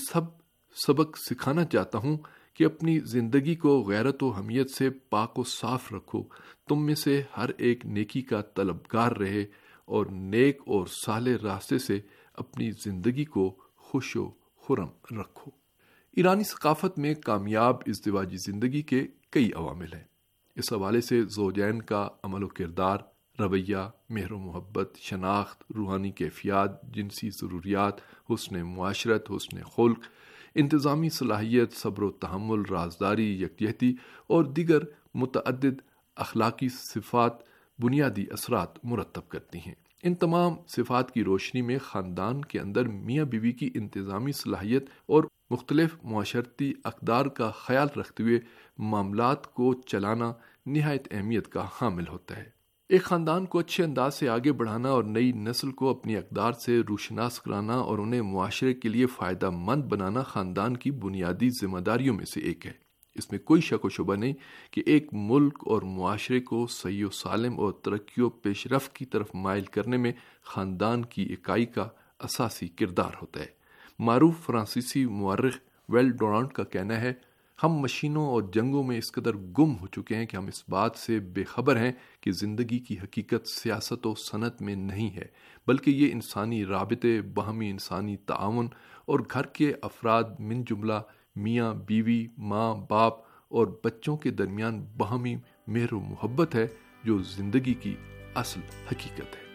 K: سبق سکھانا چاہتا ہوں کہ اپنی زندگی کو غیرت و حمیت سے پاک و صاف رکھو، تم میں سے ہر ایک نیکی کا طلبگار رہے اور نیک اور صالح راستے سے اپنی زندگی کو خوش و خرم رکھو۔ ایرانی ثقافت میں کامیاب ازدواجی زندگی کے کئی عوامل ہیں۔ اس حوالے سے زوجین کا عمل و کردار، رویہ، مہر و محبت، شناخت، روحانی کیفیات، جنسی ضروریات، حسن معاشرت، حسن خلق، انتظامی صلاحیت، صبر و تحمل، رازداری، یکجہتی اور دیگر متعدد اخلاقی صفات بنیادی اثرات مرتب کرتی ہیں۔ ان تمام صفات کی روشنی میں خاندان کے اندر میاں بیوی کی انتظامی صلاحیت اور مختلف معاشرتی اقدار کا خیال رکھتے ہوئے معاملات کو چلانا نہایت اہمیت کا حامل ہوتا ہے۔ ایک خاندان کو اچھے انداز سے آگے بڑھانا اور نئی نسل کو اپنی اقدار سے روشناس کرانا اور انہیں معاشرے کے لیے فائدہ مند بنانا خاندان کی بنیادی ذمہ داریوں میں سے ایک ہے۔ اس میں کوئی شک و شبہ نہیں کہ ایک ملک اور معاشرے کو صحیح و سالم اور ترقی و پیش رفت کی طرف مائل کرنے میں خاندان کی اکائی کا اساسی کردار ہوتا ہے۔ معروف فرانسیسی مورخ ویل ڈورانٹ کا کہنا ہے، ہم مشینوں اور جنگوں میں اس قدر گم ہو چکے ہیں کہ ہم اس بات سے بے خبر ہیں کہ زندگی کی حقیقت سیاست و صنعت میں نہیں ہے، بلکہ یہ انسانی رابطے، باہمی انسانی تعاون اور گھر کے افراد من جملہ میاں بیوی، ماں باپ اور بچوں کے درمیان باہمی مہر و محبت ہے جو زندگی کی اصل حقیقت ہے۔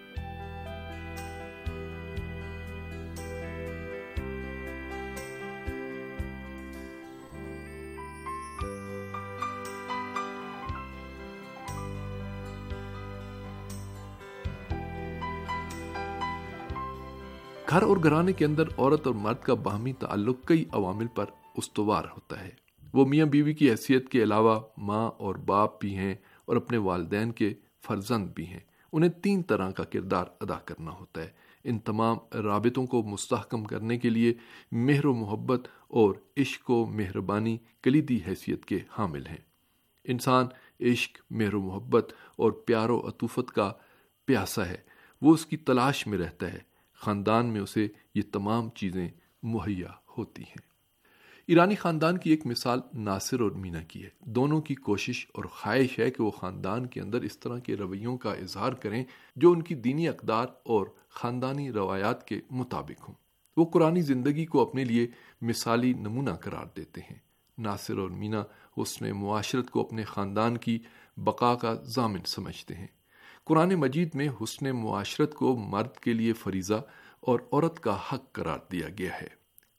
K: گھر اور گھرانے کے اندر عورت اور مرد کا باہمی تعلق کئی عوامل پر استوار ہوتا ہے۔ وہ میاں بیوی کی حیثیت کے علاوہ ماں اور باپ بھی ہیں اور اپنے والدین کے فرزند بھی ہیں۔ انہیں 3 طرح کا کردار ادا کرنا ہوتا ہے۔ ان تمام رابطوں کو مستحکم کرنے کے لیے مہر و محبت اور عشق و مہربانی کلیدی حیثیت کے حامل ہیں۔ انسان عشق، مہر و محبت اور پیار و عطوفت کا پیاسا ہے، وہ اس کی تلاش میں رہتا ہے۔ خاندان میں اسے یہ تمام چیزیں مہیا ہوتی ہیں۔ ایرانی خاندان کی ایک مثال ناصر اور مینا کی ہے۔ دونوں کی کوشش اور خواہش ہے کہ وہ خاندان کے اندر اس طرح کے رویوں کا اظہار کریں جو ان کی دینی اقدار اور خاندانی روایات کے مطابق ہوں۔ وہ قرآنی زندگی کو اپنے لیے مثالی نمونہ قرار دیتے ہیں۔ ناصر اور مینا حسن معاشرت کو اپنے خاندان کی بقا کا ضامن سمجھتے ہیں۔ قرآن مجید میں حسن معاشرت کو مرد کے لیے فریضہ اور عورت کا حق قرار دیا گیا ہے۔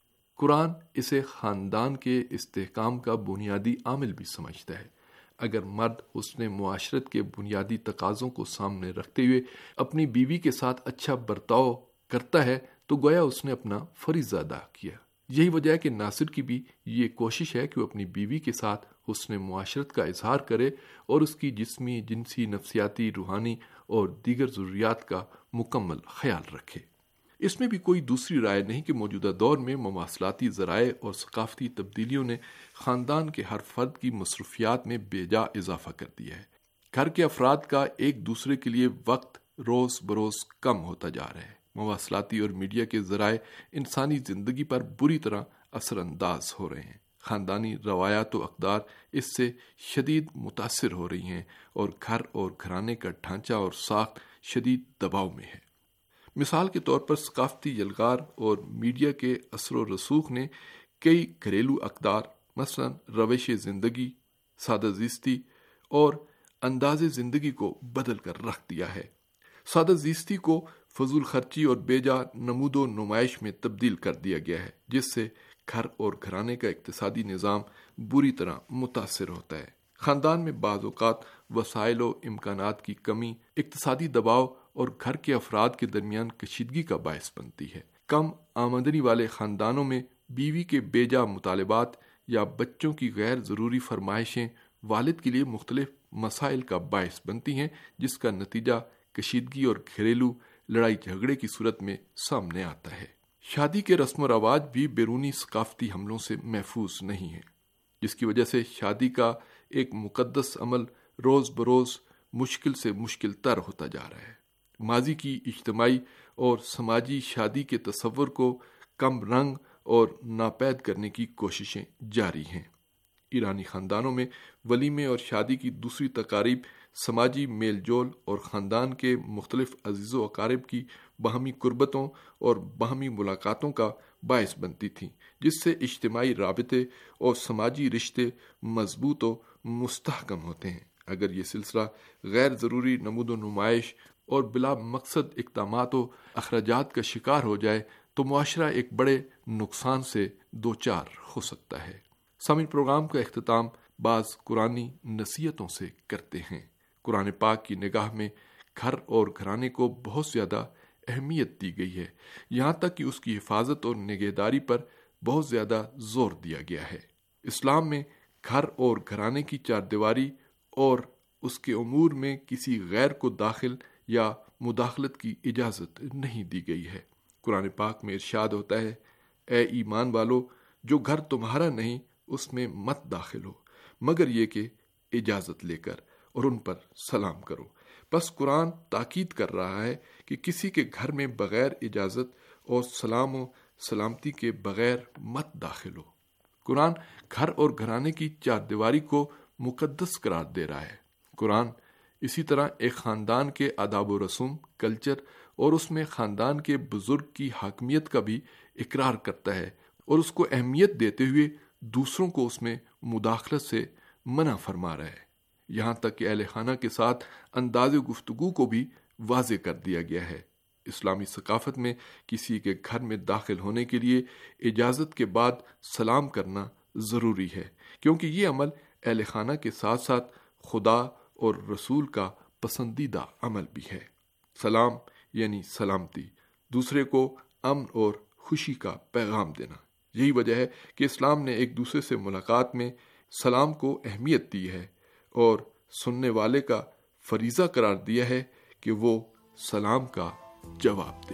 K: قرآن اسے خاندان کے استحکام کا بنیادی عامل بھی سمجھتا ہے۔ اگر مرد حسن معاشرت کے بنیادی تقاضوں کو سامنے رکھتے ہوئے اپنی بیوی کے ساتھ اچھا برتاؤ کرتا ہے تو گویا اس نے اپنا فریضہ ادا کیا۔ یہی وجہ ہے کہ ناصر کی بھی یہ کوشش ہے کہ وہ اپنی بیوی کے ساتھ حسن معاشرت کا اظہار کرے اور اس کی جسمی، جنسی، نفسیاتی، روحانی اور دیگر ضروریات کا مکمل خیال رکھے۔ اس میں بھی کوئی دوسری رائے نہیں کہ موجودہ دور میں مواصلاتی ذرائع اور ثقافتی تبدیلیوں نے خاندان کے ہر فرد کی مصروفیات میں بے جا اضافہ کر دیا ہے۔ گھر کے افراد کا ایک دوسرے کے لیے وقت روز بروز کم ہوتا جا رہا ہے۔ مواصلاتی اور میڈیا کے ذرائع انسانی زندگی پر بری طرح اثر انداز ہو رہے ہیں۔ خاندانی روایات و اقدار اس سے شدید متاثر ہو رہی ہیں اور گھر اور گھرانے کا ڈھانچہ اور ساخت شدید دباؤ میں ہے۔ مثال کے طور پر ثقافتی یلغار اور میڈیا کے اثر و رسوخ نے کئی گھریلو اقدار مثلا روش زندگی، سادہ زیستی اور انداز زندگی کو بدل کر رکھ دیا ہے۔ سادہ زیستی کو فضول خرچی اور بے جا نمود و نمائش میں تبدیل کر دیا گیا ہے، جس سے گھر اور گھرانے کا اقتصادی نظام بری طرح متاثر ہوتا ہے۔ خاندان میں بعض اوقات وسائل و امکانات کی کمی، اقتصادی دباؤ اور گھر کے افراد کے درمیان کشیدگی کا باعث بنتی ہے۔ کم آمدنی والے خاندانوں میں بیوی کے بے جا مطالبات یا بچوں کی غیر ضروری فرمائشیں والد کے لیے مختلف مسائل کا باعث بنتی ہیں، جس کا نتیجہ کشیدگی اور گھریلو لڑائی جھگڑے کی صورت میں سامنے آتا ہے۔ شادی کے رسم و رواج بھی بیرونی ثقافتی حملوں سے محفوظ نہیں ہیں، جس کی وجہ سے شادی کا ایک مقدس عمل روز بروز مشکل سے مشکل تر ہوتا جا رہا ہے۔ ماضی کی اجتماعی اور سماجی شادی کے تصور کو کم رنگ اور ناپید کرنے کی کوششیں جاری ہیں۔ ایرانی خاندانوں میں ولیمے اور شادی کی دوسری تقاریب سماجی میل جول اور خاندان کے مختلف عزیز و اقارب کی باہمی قربتوں اور باہمی ملاقاتوں کا باعث بنتی تھیں، جس سے اجتماعی رابطے اور سماجی رشتے مضبوط و مستحکم ہوتے ہیں۔ اگر یہ سلسلہ غیر ضروری نمود و نمائش اور بلا مقصد اقدامات و اخراجات کا شکار ہو جائے تو معاشرہ ایک بڑے نقصان سے دوچار ہو سکتا ہے۔ سامعین، پروگرام کا اختتام بعض قرآنی نصیحتوں سے کرتے ہیں۔ قرآن پاک کی نگاہ میں گھر اور گھرانے کو بہت زیادہ اہمیت دی گئی ہے، یہاں تک کہ اس کی حفاظت اور نگہداری پر بہت زیادہ زور دیا گیا ہے۔ اسلام میں گھر اور گھرانے کی چار دیواری اور اس کے امور میں کسی غیر کو داخل یا مداخلت کی اجازت نہیں دی گئی ہے۔ قرآن پاک میں ارشاد ہوتا ہے، اے ایمان والو، جو گھر تمہارا نہیں اس میں مت داخل ہو مگر یہ کہ اجازت لے کر، اور ان پر سلام کرو۔ بس قرآن تاکید کر رہا ہے کہ کسی کے گھر میں بغیر اجازت اور سلام و سلامتی کے بغیر مت داخل ہو۔ قرآن گھر اور گھرانے کی چار دیواری کو مقدس قرار دے رہا ہے۔ قرآن اسی طرح ایک خاندان کے آداب و رسوم، کلچر اور اس میں خاندان کے بزرگ کی حاکمیت کا بھی اقرار کرتا ہے، اور اس کو اہمیت دیتے ہوئے دوسروں کو اس میں مداخلت سے منع فرما رہا ہے۔ یہاں تک کہ اہل خانہ کے ساتھ انداز گفتگو کو بھی واضح کر دیا گیا ہے۔ اسلامی ثقافت میں کسی کے گھر میں داخل ہونے کے لیے اجازت کے بعد سلام کرنا ضروری ہے، کیونکہ یہ عمل اہل خانہ کے ساتھ ساتھ خدا اور رسول کا پسندیدہ عمل بھی ہے۔ سلام یعنی سلامتی، دوسرے کو امن اور خوشی کا پیغام دینا۔ یہی وجہ ہے کہ اسلام نے ایک دوسرے سے ملاقات میں سلام کو اہمیت دی ہے اور سننے والے کا فریضہ قرار دیا ہے کہ وہ سلام کا جواب دے۔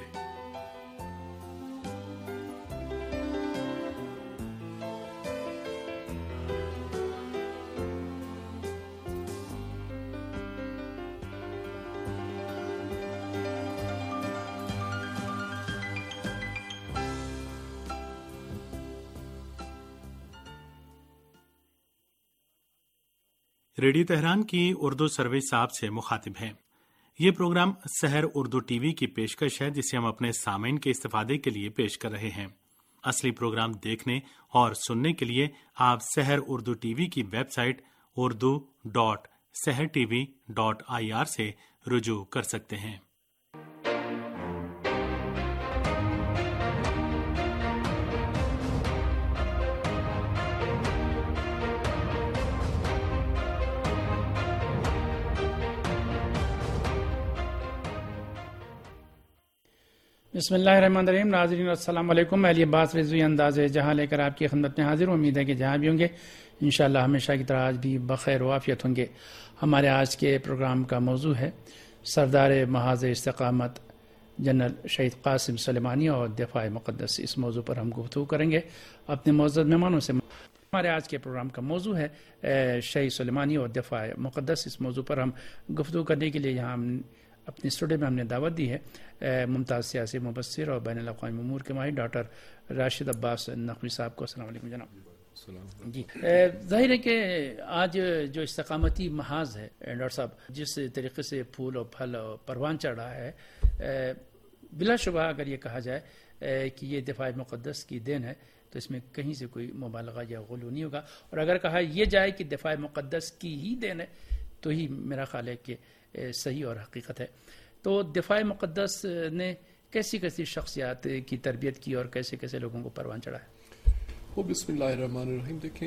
L: ریڈیو تہران کی اردو سروس آپ سے مخاطب ہیں۔ یہ programme Sahar Urdu T V کی پیشکش ہے، جسے ہم اپنے سامعین کے استفادے کے لیے پیش کر رہے ہیں۔ اصلی پروگرام دیکھنے اور سننے کے لیے آپ سحر اردو ٹی وی کی ویب سائٹ urdu.sehrtv.ir سے رجوع کر سکتے ہیں۔
M: بسم اللہ الرحمن الرحیم۔ ناظرین السلام علیکم۔ اہل باس رضوی انداز جہاں لے کر آپ کی خدمت میں حاضر ہوں۔ امید ہے کہ جہاں بھی ہوں گے انشاءاللہ ہمیشہ کی طرح آج بھی بخیر و عافیت ہوں گے۔ ہمارے آج کے پروگرام کا موضوع ہے سردار محاذ استقامت جنرل شہید قاسم سلیمانی اور دفاع مقدس۔ اس موضوع پر ہم گفتگو کریں گے اپنے معزز مہمانوں سے۔ ہمارے آج کے پروگرام کا موضوع ہے شہید سلیمانی اور دفاع مقدس۔ اس موضوع پر ہم گفتگو کرنے کے لیے یہاں اپنے اسٹوڈیو میں ہم نے دعوت دی ہے ممتاز سیاسی مبصر اور بین الاقوامی امور کے ماہر ڈاکٹر راشد عباس نقوی صاحب کو۔ السلام علیکم جناب۔ جی، ظاہر ہے کہ آج جو استقامتی محاذ ہے ڈاکٹر صاحب، جس طریقے سے پھول اور پھل اور پروان چڑھ رہا ہے، بلا شبہ اگر یہ کہا جائے کہ یہ دفاع مقدس کی دین ہے تو اس میں کہیں سے کوئی مبالغہ یا غلو نہیں ہوگا، اور اگر کہا یہ جائے کہ دفاع مقدس کی ہی دین ہے تو ہی میرا خیال ہے کہ صحیح اور حقیقت ہے۔ تو دفاع مقدس نے کیسی کیسی شخصیات کی تربیت کی اور کیسے کیسے لوگوں کو پروان چڑھا ہے؟
K: وہ بسم اللہ الرحمن الرحیم۔ دیکھیں،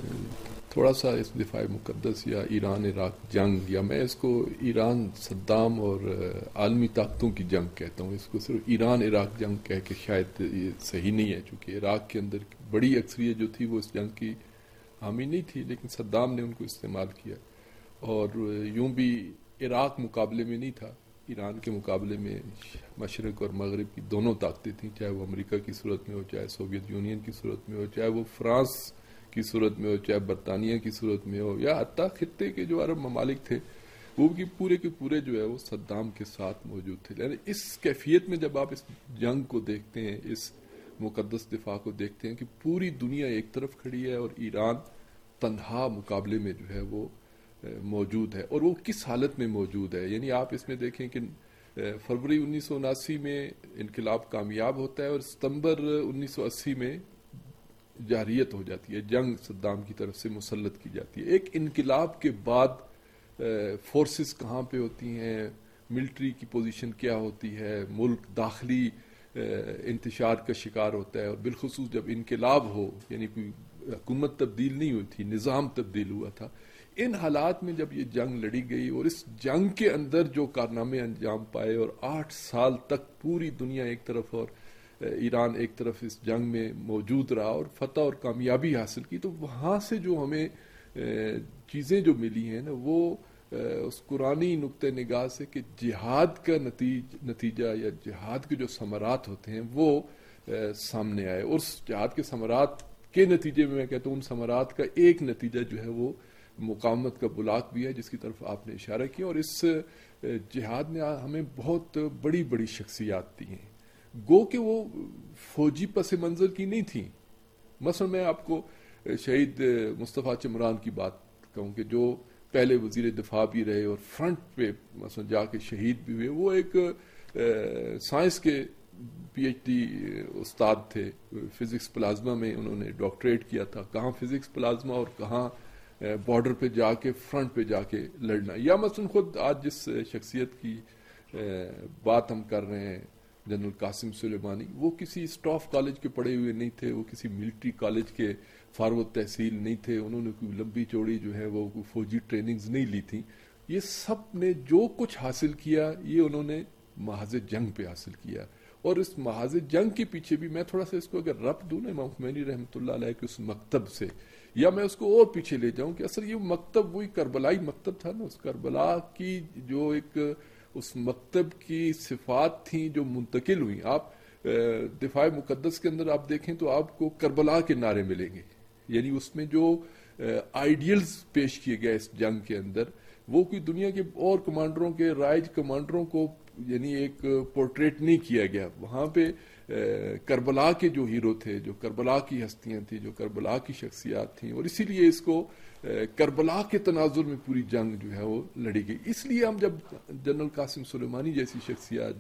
K: تھوڑا سا اس دفاع مقدس یا ایران عراق جنگ، یا میں اس کو ایران صدام اور عالمی طاقتوں کی جنگ کہتا ہوں، اس کو صرف ایران عراق جنگ کہہ کے شاید یہ صحیح نہیں ہے، چونکہ عراق کے اندر بڑی اکثریت جو تھی وہ اس جنگ کی حامی نہیں تھی، لیکن صدام نے ان کو استعمال کیا، اور یوں بھی عراق مقابلے میں نہیں تھا، ایران کے مقابلے میں مشرق اور مغرب کی دونوں طاقتیں تھیں، چاہے وہ امریکہ کی صورت میں ہو، چاہے سوویت یونین کی صورت میں ہو، چاہے وہ فرانس کی صورت میں ہو، چاہے برطانیہ کی صورت میں ہو، یا حتیٰ خطے کے جو عرب ممالک تھے وہ بھی پورے کے پورے جو ہے وہ صدام کے ساتھ موجود تھے۔ یعنی اس کیفیت میں جب آپ اس جنگ کو دیکھتے ہیں، اس مقدس دفاع کو دیکھتے ہیں کہ پوری دنیا ایک طرف کھڑی ہے اور ایران تنہا مقابلے میں جو ہے وہ موجود ہے، اور وہ کس حالت میں موجود ہے۔ یعنی آپ اس میں دیکھیں کہ فروری 1979 میں انقلاب کامیاب ہوتا ہے اور ستمبر 1980 میں جارحیت ہو جاتی ہے، جنگ صدام کی طرف سے مسلط کی جاتی ہے۔ ایک انقلاب کے بعد فورسز کہاں پہ ہوتی ہیں، ملٹری کی پوزیشن کیا ہوتی ہے، ملک داخلی انتشار کا شکار ہوتا ہے، اور بالخصوص جب انقلاب ہو، یعنی کوئی حکومت تبدیل نہیں ہوئی تھی، نظام تبدیل ہوا تھا. ان حالات میں جب یہ جنگ لڑی گئی اور اس جنگ کے اندر جو کارنامے انجام پائے اور 8 سال تک پوری دنیا ایک طرف اور ایران ایک طرف اس جنگ میں موجود رہا اور فتح اور کامیابی حاصل کی، تو وہاں سے جو ہمیں چیزیں جو ملی ہیں نا وہ اس قرآنی نقطہ نگاہ سے کہ جہاد کا نتیجہ یا جہاد کے جو ثمرات ہوتے ہیں وہ سامنے آئے. اور اس جہاد کے ثمرات کے نتیجے میں کہتا ہوں ان ثمرات کا ایک نتیجہ جو ہے وہ مقاومت کا بلاک بھی ہے جس کی طرف آپ نے اشارہ کیا. اور اس جہاد نے ہمیں بہت بڑی بڑی شخصیات دی ہیں، گو کہ وہ فوجی پس منظر کی نہیں تھیں. مثلا میں آپ کو شہید مصطفیٰ چمران کی بات کہوں کہ جو پہلے وزیر دفاع بھی رہے اور فرنٹ پہ مثلا جا کے شہید بھی ہوئے. وہ ایک سائنس کے PhD استاد تھے، فزکس پلازما میں انہوں نے ڈاکٹریٹ کیا تھا. کہاں فزکس پلازما اور کہاں بارڈر پہ جا کے فرنٹ پہ جا کے لڑنا. یا مثلا خود آج جس شخصیت کی بات ہم کر رہے ہیں جنرل قاسم سلیمانی، وہ کسی اسٹاف کالج کے پڑھے ہوئے نہیں تھے، وہ کسی ملٹری کالج کے فارغ تحصیل نہیں تھے، انہوں نے کوئی لمبی چوڑی جو ہے وہ کوئی فوجی ٹریننگز نہیں لی تھی. یہ سب نے جو کچھ حاصل کیا یہ انہوں نے محاذ جنگ پہ حاصل کیا. اور اس محاذ جنگ کے پیچھے بھی میں تھوڑا سا اس کو اگر ربط دوں نا امام خمینی رحمۃ اللہ علیہ کے اس مکتب سے، یا میں اس کو اور پیچھے لے جاؤں کہ اصل یہ مکتب وہی کربلائی مکتب تھا نا. اس کربلا کی جو ایک اس مکتب کی صفات تھیں جو منتقل ہوئی. آپ دفاع مقدس کے اندر آپ دیکھیں تو آپ کو کربلا کے نعرے ملیں گے، یعنی اس میں جو آئیڈیلز پیش کیے گئے اس جنگ کے اندر وہ کوئی دنیا کے اور کمانڈروں کے رائج کمانڈروں کو یعنی ایک پورٹریٹ نہیں کیا گیا. وہاں پہ کربلا کے جو ہیرو تھے، جو کربلا کی ہستیاں تھیں، جو کربلا کی شخصیات تھیں، اور اسی لیے اس کو کربلا کے تناظر میں پوری جنگ جو ہے وہ لڑی گئی. اس لیے ہم جب جنرل قاسم سلیمانی جیسی شخصیات،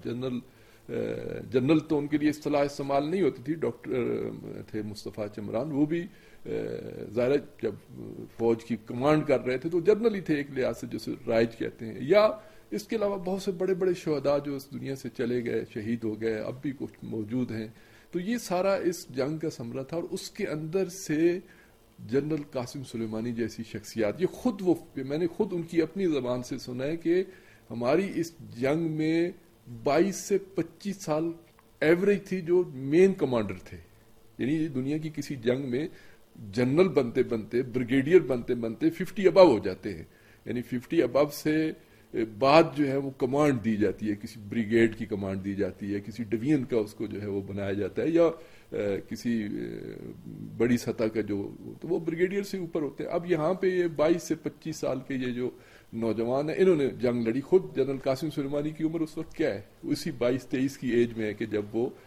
K: جنرل تو ان کے لیے اصطلاح استعمال نہیں ہوتی تھی، ڈاکٹر تھے مصطفیٰ چمران، وہ بھی ظاہر جب فوج کی کمانڈ کر رہے تھے تو جنرل ہی تھے ایک لحاظ سے جسے رائج کہتے ہیں. یا اس کے علاوہ بہت سے بڑے بڑے شہداء جو اس دنیا سے چلے گئے، شہید ہو گئے، اب بھی کچھ موجود ہیں. تو یہ سارا اس جنگ کا ثمرہ تھا. اور اس کے اندر سے جنرل قاسم سلیمانی جیسی شخصیات، یہ خود میں نے خود ان کی اپنی زبان سے سنا ہے کہ ہماری اس جنگ میں 22 سے 25 سال ایوریج تھی جو مین کمانڈر تھے. یعنی دنیا کی کسی جنگ میں جنرل بنتے بنتے، بریگیڈیئر بنتے بنتے 50 ابو ہو جاتے ہیں. یعنی 50 ابو سے بعد جو ہے وہ کمانڈ دی جاتی ہے، کسی بریگیڈ کی کمانڈ دی جاتی ہے، کسی ڈویژن کا اس کو جو ہے وہ بنایا جاتا ہے، یا کسی بڑی سطح کا جو تو وہ بریگیڈیئر سے اوپر ہوتے ہیں. اب یہاں پہ یہ 22 سے 25 سال کے یہ جو نوجوان ہیں انہوں نے جنگ لڑی. خود جنرل قاسم سلیمانی کی عمر اس وقت کیا ہے؟ اسی 22-23 کی ایج میں ہے کہ جب وہ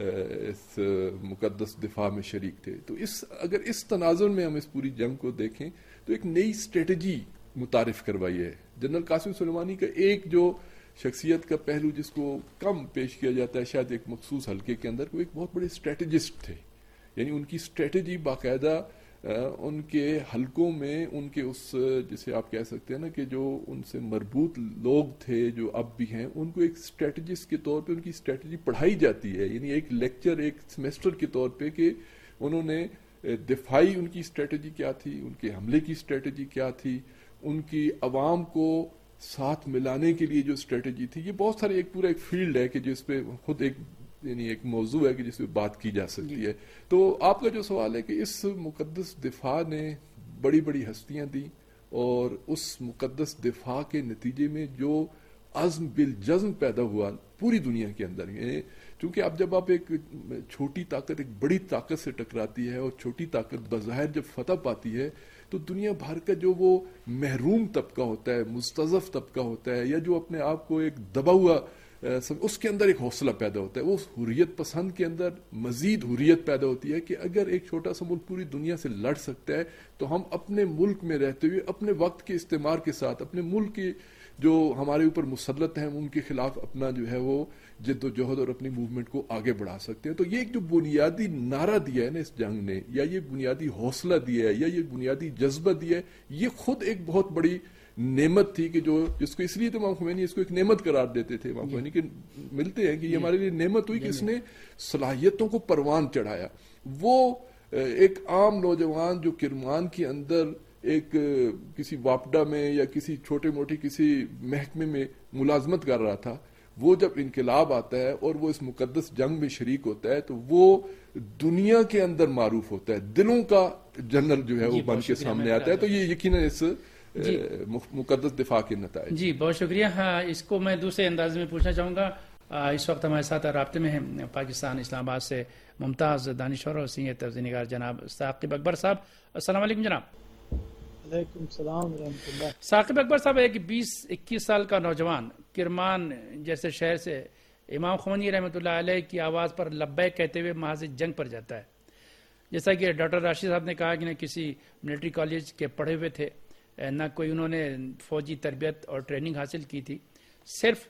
K: اس مقدس دفاع میں شریک تھے. تو اگر اس تناظر میں ہم اس پوری جنگ کو دیکھیں تو ایک نئی اسٹریٹجی متعارف کروائی ہے. جنرل قاسم سلیمانی کا ایک جو شخصیت کا پہلو جس کو کم پیش کیا جاتا ہے شاید ایک مخصوص حلقے کے اندر، وہ ایک بہت بڑے اسٹریٹجسٹ تھے. یعنی ان کی اسٹریٹجی باقاعدہ ان کے حلقوں میں ان کے اس جسے آپ کہہ سکتے ہیں نا کہ جو ان سے مربوط لوگ تھے جو اب بھی ہیں، ان کو ایک اسٹریٹجسٹ کے طور پہ ان کی اسٹریٹجی پڑھائی جاتی ہے. یعنی ایک لیکچر ایک سیمیسٹر کے طور پہ کہ انہوں نے دفاعی ان کی اسٹریٹجی کیا تھی، ان کے حملے کی اسٹریٹجی کیا تھی، ان کی عوام کو ساتھ ملانے کے لیے جو اسٹریٹجی تھی. یہ بہت سارے ایک پورا ایک فیلڈ ہے کہ جس پہ خود ایک یعنی ایک موضوع ہے کہ جس پہ بات کی جا سکتی ہے. تو آپ کا جو سوال ہے کہ اس مقدس دفاع نے بڑی بڑی ہستیاں دی اور اس مقدس دفاع کے نتیجے میں جو عزم بالجزم پیدا ہوا پوری دنیا کے اندر. چونکہ اب جب آپ ایک چھوٹی طاقت ایک بڑی طاقت سے ٹکراتی ہے اور چھوٹی طاقت بظاہر جب فتح پاتی ہے تو دنیا بھر کا جو وہ محروم طبقہ ہوتا ہے، مستضعف طبقہ ہوتا ہے، یا جو اپنے آپ کو ایک دبا ہوا اس کے اندر ایک حوصلہ پیدا ہوتا ہے. وہ حریت پسند کے اندر مزید حریت پیدا ہوتی ہے کہ اگر ایک چھوٹا سا ملک پوری دنیا سے لڑ سکتا ہے تو ہم اپنے ملک میں رہتے ہوئے اپنے وقت کے استعمار کے ساتھ اپنے ملک کے جو ہمارے اوپر مسلط ہیں ان کے خلاف اپنا جو ہے وہ جد و جہد اور اپنی موومنٹ کو آگے بڑھا سکتے ہیں. تو یہ ایک جو بنیادی نعرہ دیا ہے نا اس جنگ نے، یا یہ بنیادی حوصلہ دیا ہے، یا یہ بنیادی جذبہ دیا ہے، یہ خود ایک بہت بڑی نعمت تھی کہ جو جس کو اس لیے تو امام خمینی اس کو ایک نعمت قرار دیتے تھے. امام خمینی کے ملتے ہیں کہ یہ ہمارے لیے نعمت ہوئی کہ اس نے صلاحیتوں کو پروان چڑھایا. وہ ایک عام نوجوان جو کرمان کے اندر ایک کسی واپڈا میں یا کسی چھوٹے موٹی کسی محکمے میں ملازمت کر رہا تھا، وہ جب انقلاب آتا ہے اور وہ اس مقدس جنگ میں شریک ہوتا ہے تو وہ دنیا کے اندر معروف ہوتا ہے، دلوں کا جنرل جو ہے وہ بن کے سامنے آتا ہے. تو یہ یقیناً اس مقدس دفاع کے نتائج.
M: جی بہت شکریہ. ہاں اس کو میں دوسرے انداز میں پوچھنا چاہوں گا. اس وقت ہمارے ساتھ رابطے میں ہیں پاکستان اسلام آباد سے ممتاز دانشور اور سینئر تفسیر نگار جناب ثاقب اکبر صاحب. السلام علیکم جناب.
N: وعلیکم السلام ورحمۃ اللہ.
M: ثاقب اکبر صاحب ایک 20-21 سال کا نوجوان کرمان جیسے شہر سے امام خمینی رحمۃ اللہ علیہ کی آواز پر لبیک کہتے ہوئے محاذ جنگ پر جاتا ہے. جیسا کہ ڈاکٹر راشد صاحب نے کہا کہ نہ کسی ملٹری کالج کے پڑھے ہوئے تھے، نہ کوئی انہوں نے فوجی تربیت اور ٹریننگ حاصل کی تھی، صرف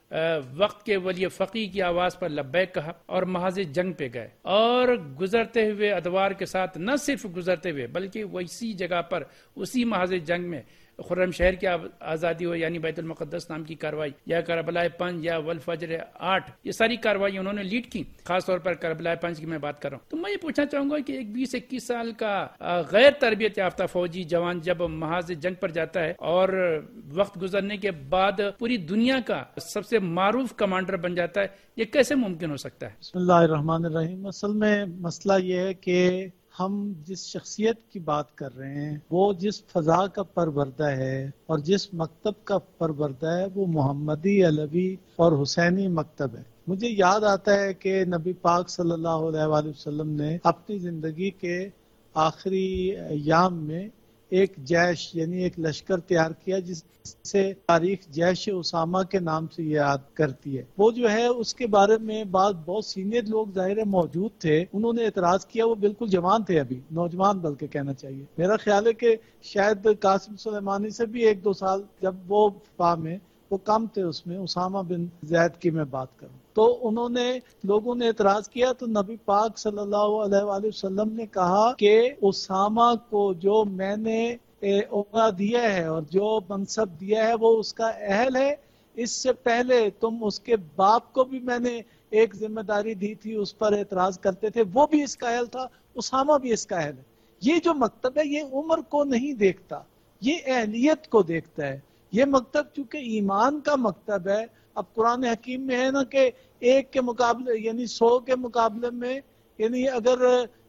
M: وقت کے ولی فقی کی آواز پر لبیک کہا اور محاذ جنگ پہ گئے، اور گزرتے ہوئے ادوار کے ساتھ نہ صرف گزرتے ہوئے بلکہ اسی جگہ پر اسی محاذ جنگ میں خرم شہر کی آزادی ہو یعنی بیت المقدس نام کی کاروائی یا کربلا 5 یا والفجر 8، یہ ساری کاروائی انہوں نے لیڈ کی. خاص طور پر کربلا 5 کی میں بات کر رہا ہوں. تو میں یہ پوچھنا چاہوں گا کہ ایک 20-21 سال کا غیر تربیت یافتہ فوجی جوان جب محاذ جنگ پر جاتا ہے اور وقت گزرنے کے بعد پوری دنیا کا سب سے معروف کمانڈر بن جاتا ہے، یہ کیسے ممکن ہو سکتا ہے؟
N: بسم اللہ الرحمن الرحیم. اصل میں مسئلہ یہ ہے کہ ہم جس شخصیت کی بات کر رہے ہیں وہ جس فضا کا پروردہ ہے اور جس مکتب کا پروردہ ہے وہ محمدی، علوی اور حسینی مکتب ہے. مجھے یاد آتا ہے کہ نبی پاک صلی اللہ علیہ وآلہ وسلم نے اپنی زندگی کے آخری ایام میں ایک جیش یعنی ایک لشکر تیار کیا جس سے تاریخ جیش اسامہ کے نام سے یاد کرتی ہے. وہ جو ہے اس کے بارے میں بہت سینئر لوگ ظاہر موجود تھے، انہوں نے اعتراض کیا. وہ بالکل جوان تھے، ابھی نوجوان بلکہ کہنا چاہیے. میرا خیال ہے کہ شاید قاسم سلیمانی سے بھی 1-2 سال جب وہ فا میں وہ کم تھے، اس میں اسامہ بن زید کی میں بات کروں. تو انہوں نے لوگوں نے اعتراض کیا تو نبی پاک صلی اللہ علیہ وآلہ وسلم نے کہا کہ اسامہ کو جو میں نے عہدہ دیا ہے اور جو منصب دیا ہے وہ اس کا اہل ہے. اس سے پہلے تم اس کے باپ کو بھی میں نے ایک ذمہ داری دی تھی، اس پر اعتراض کرتے تھے، وہ بھی اس کا اہل تھا، اسامہ بھی اس کا اہل ہے. یہ جو مکتب ہے یہ عمر کو نہیں دیکھتا، یہ اہلیت کو دیکھتا ہے. یہ مکتب چونکہ ایمان کا مکتب ہے. اب قرآن حکیم میں ہے نا کہ 1 کے مقابلے یعنی 100 کے مقابلے میں یعنی اگر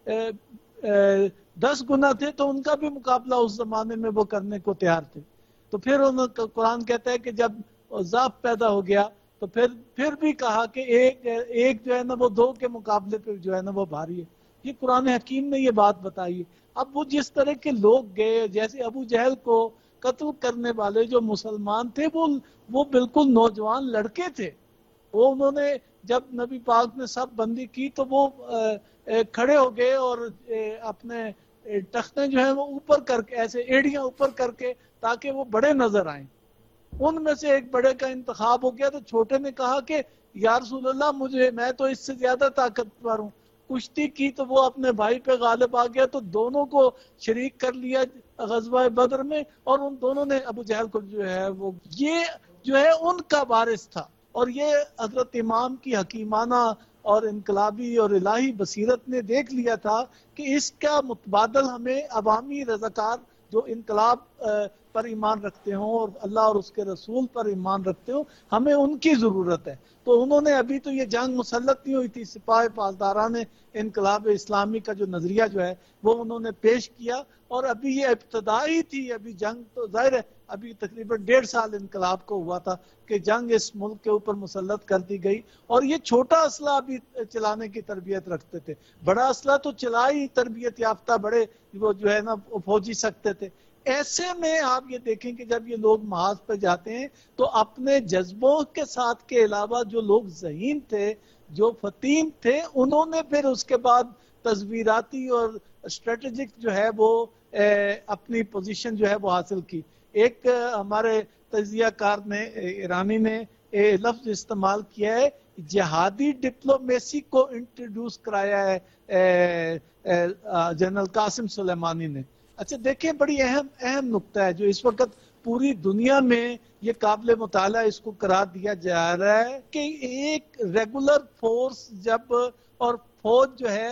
N: 10 گنا تھے تو ان کا بھی مقابلہ اس زمانے میں وہ کرنے کو تیار تھے. تو پھر قرآن کہتا ہے کہ جب ضعف پیدا ہو گیا تو پھر بھی کہا کہ ایک جو ہے نا وہ 2 کے مقابلے پہ جو ہے نا وہ بھاری ہے. یہ قرآن حکیم نے یہ بات بتائی. اب وہ جس طرح کے لوگ گئے، جیسے ابو جہل کو قتل کرنے والے جو مسلمان تھے وہ بالکل نوجوان لڑکے تھے. وہ انہوں نے جب نبی پاک نے سب بندی کی تو وہ کھڑے ہو گئے اور اپنے تختے جو ہیں وہ اوپر کر کے ایسے ایڑیاں اوپر کر کے تاکہ وہ بڑے نظر آئیں. ان میں سے ایک بڑے کا انتخاب ہو گیا تو چھوٹے نے کہا کہ یا رسول اللہ میں تو اس سے زیادہ طاقتور ہوں. کشتی کی تو وہ اپنے بھائی پہ غالب آ گیا تو دونوں کو شریک کر لیا غزوہ بدر میں، اور ان دونوں نے ابو جہل کو جو ہے وہ یہ جو ہے ان کا وارث تھا. اور یہ حضرت امام کی حکیمانہ اور انقلابی اور الہی بصیرت نے دیکھ لیا تھا کہ اس کا متبادل ہمیں عوامی رضاکار جو انقلاب پر ایمان رکھتے ہوں اور اللہ اور اس کے رسول پر ایمان رکھتے ہوں، ہمیں ان کی ضرورت ہے. تو انہوں نے ابھی تو یہ جنگ مسلط نہیں ہوئی تھی، سپاہ پاسداران انقلاب اسلامی کا جو نظریہ جو ہے وہ انہوں نے پیش کیا، اور ابھی یہ ابتدائی تھی. ابھی جنگ تو ظاہر ہے ابھی تقریباً 1.5 سال انقلاب کو ہوا تھا کہ جنگ اس ملک کے اوپر مسلط کر دی گئی، اور یہ چھوٹا اسلحہ ابھی چلانے کی تربیت رکھتے تھے. بڑا اسلحہ تو چلائی تربیت یافتہ بڑے وہ جو ہے نا فوجی سکتے تھے. ایسے میں آپ یہ دیکھیں کہ جب یہ لوگ محاذ پہ جاتے ہیں تو اپنے جذبوں کے ساتھ کے علاوہ جو لوگ ذہین تھے، جو فتیم تھے، انہوں نے پھر اس کے بعد تصویراتی اور اسٹریٹجک جو ہے وہ اپنی پوزیشن جو ہے وہ حاصل کی. ایک ہمارے تجزیہ کار نے ایرانی نے لفظ استعمال کیا ہے، جہادی ڈپلومیسی کو انٹروڈیوس کرایا ہے جنرل قاسم سلیمانی نے. اچھا دیکھیں، بڑی اہم نقطہ ہے جو اس وقت پوری دنیا میں یہ قابل مطالعہ اس کو قرار دیا جا رہا ہے کہ ایک ریگولر فورس جب اور فوج جو ہے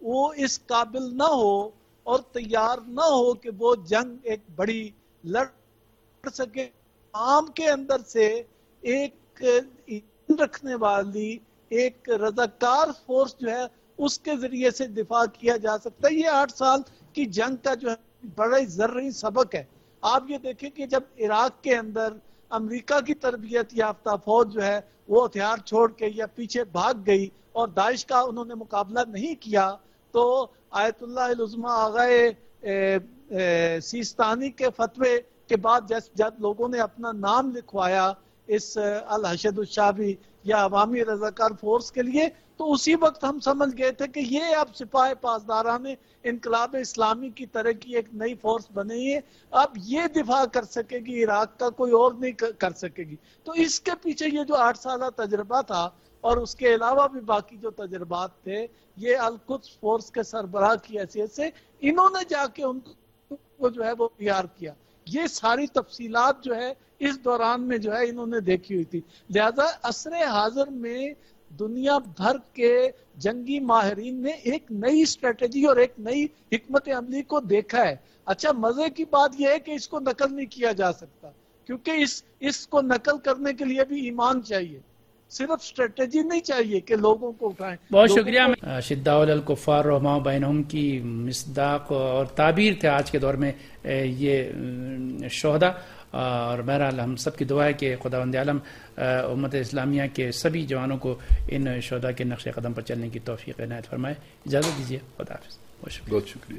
N: وہ اس قابل نہ ہو اور تیار نہ ہو کہ وہ جنگ ایک بڑی لڑ سکے. عام کے اندر سے ایک رکھنے والی ایک رضاکار فورس جو ہے اس کے ذریعے سے دفاع کیا جا سکتا ہے. یہ 8 سال کی جنگ کا جو ہے بڑا ہی ضروری سبق ہے. آپ یہ دیکھیں کہ جب عراق کے اندر امریکہ کی تربیت یافتہ فوج جو ہے وہ ہتھیار چھوڑ کے یا پیچھے بھاگ گئی اور داعش کا انہوں نے مقابلہ نہیں کیا, تو آیت اللہ العظمیٰ آغا سیستانی کے فتوے کے بعد جب لوگوں نے اپنا نام لکھوایا اس الحشد الشعبی یا عوامی رضاکار فورس کے لیے, تو اسی وقت ہم سمجھ گئے تھے کہ یہ اب سپاہ پاسداران انقلاب اسلامی کی طرح کی ایک نئی فورس بنی ہے, اب یہ دفاع کر سکے گی عراق کا, کوئی اور نہیں کر سکے گی. تو اس کے پیچھے یہ جو 8 سالہ تجربہ تھا اور اس کے علاوہ بھی باقی جو تجربات تھے, یہ القدس فورس کے سربراہ کی حیثیت سے انہوں نے جا کے ان کو جو ہے وہ تیار کیا. یہ ساری تفصیلات جو ہے اس دوران میں جو ہے انہوں نے دیکھی ہوئی تھی. لہذا عصر حاضر میں دنیا بھر کے جنگی ماہرین نے ایک نئی اسٹریٹجی اور ایک نئی حکمت عملی کو دیکھا ہے. اچھا مزے کی بات یہ ہے کہ اس کو نقل نہیں کیا جا سکتا, کیونکہ اس کو نقل کرنے کے لیے بھی ایمان چاہیے, صرف اسٹریٹجی نہیں چاہیے کہ لوگوں کو اٹھائیں.
M: بہت شکریہ. شداء الکفار رحماء بینہم کی مصداق اور تعبیر تھے آج کے دور میں یہ شہداء, اور بہرحال ہم سب کی دعا ہے کہ خداوند عالم امت اسلامیہ کے سبھی جوانوں کو ان شہداء کے نقش قدم پر چلنے کی توفیق عنایت فرمائے. اجازت دیجیے, خدا حافظ.
K: بہت شکریہ.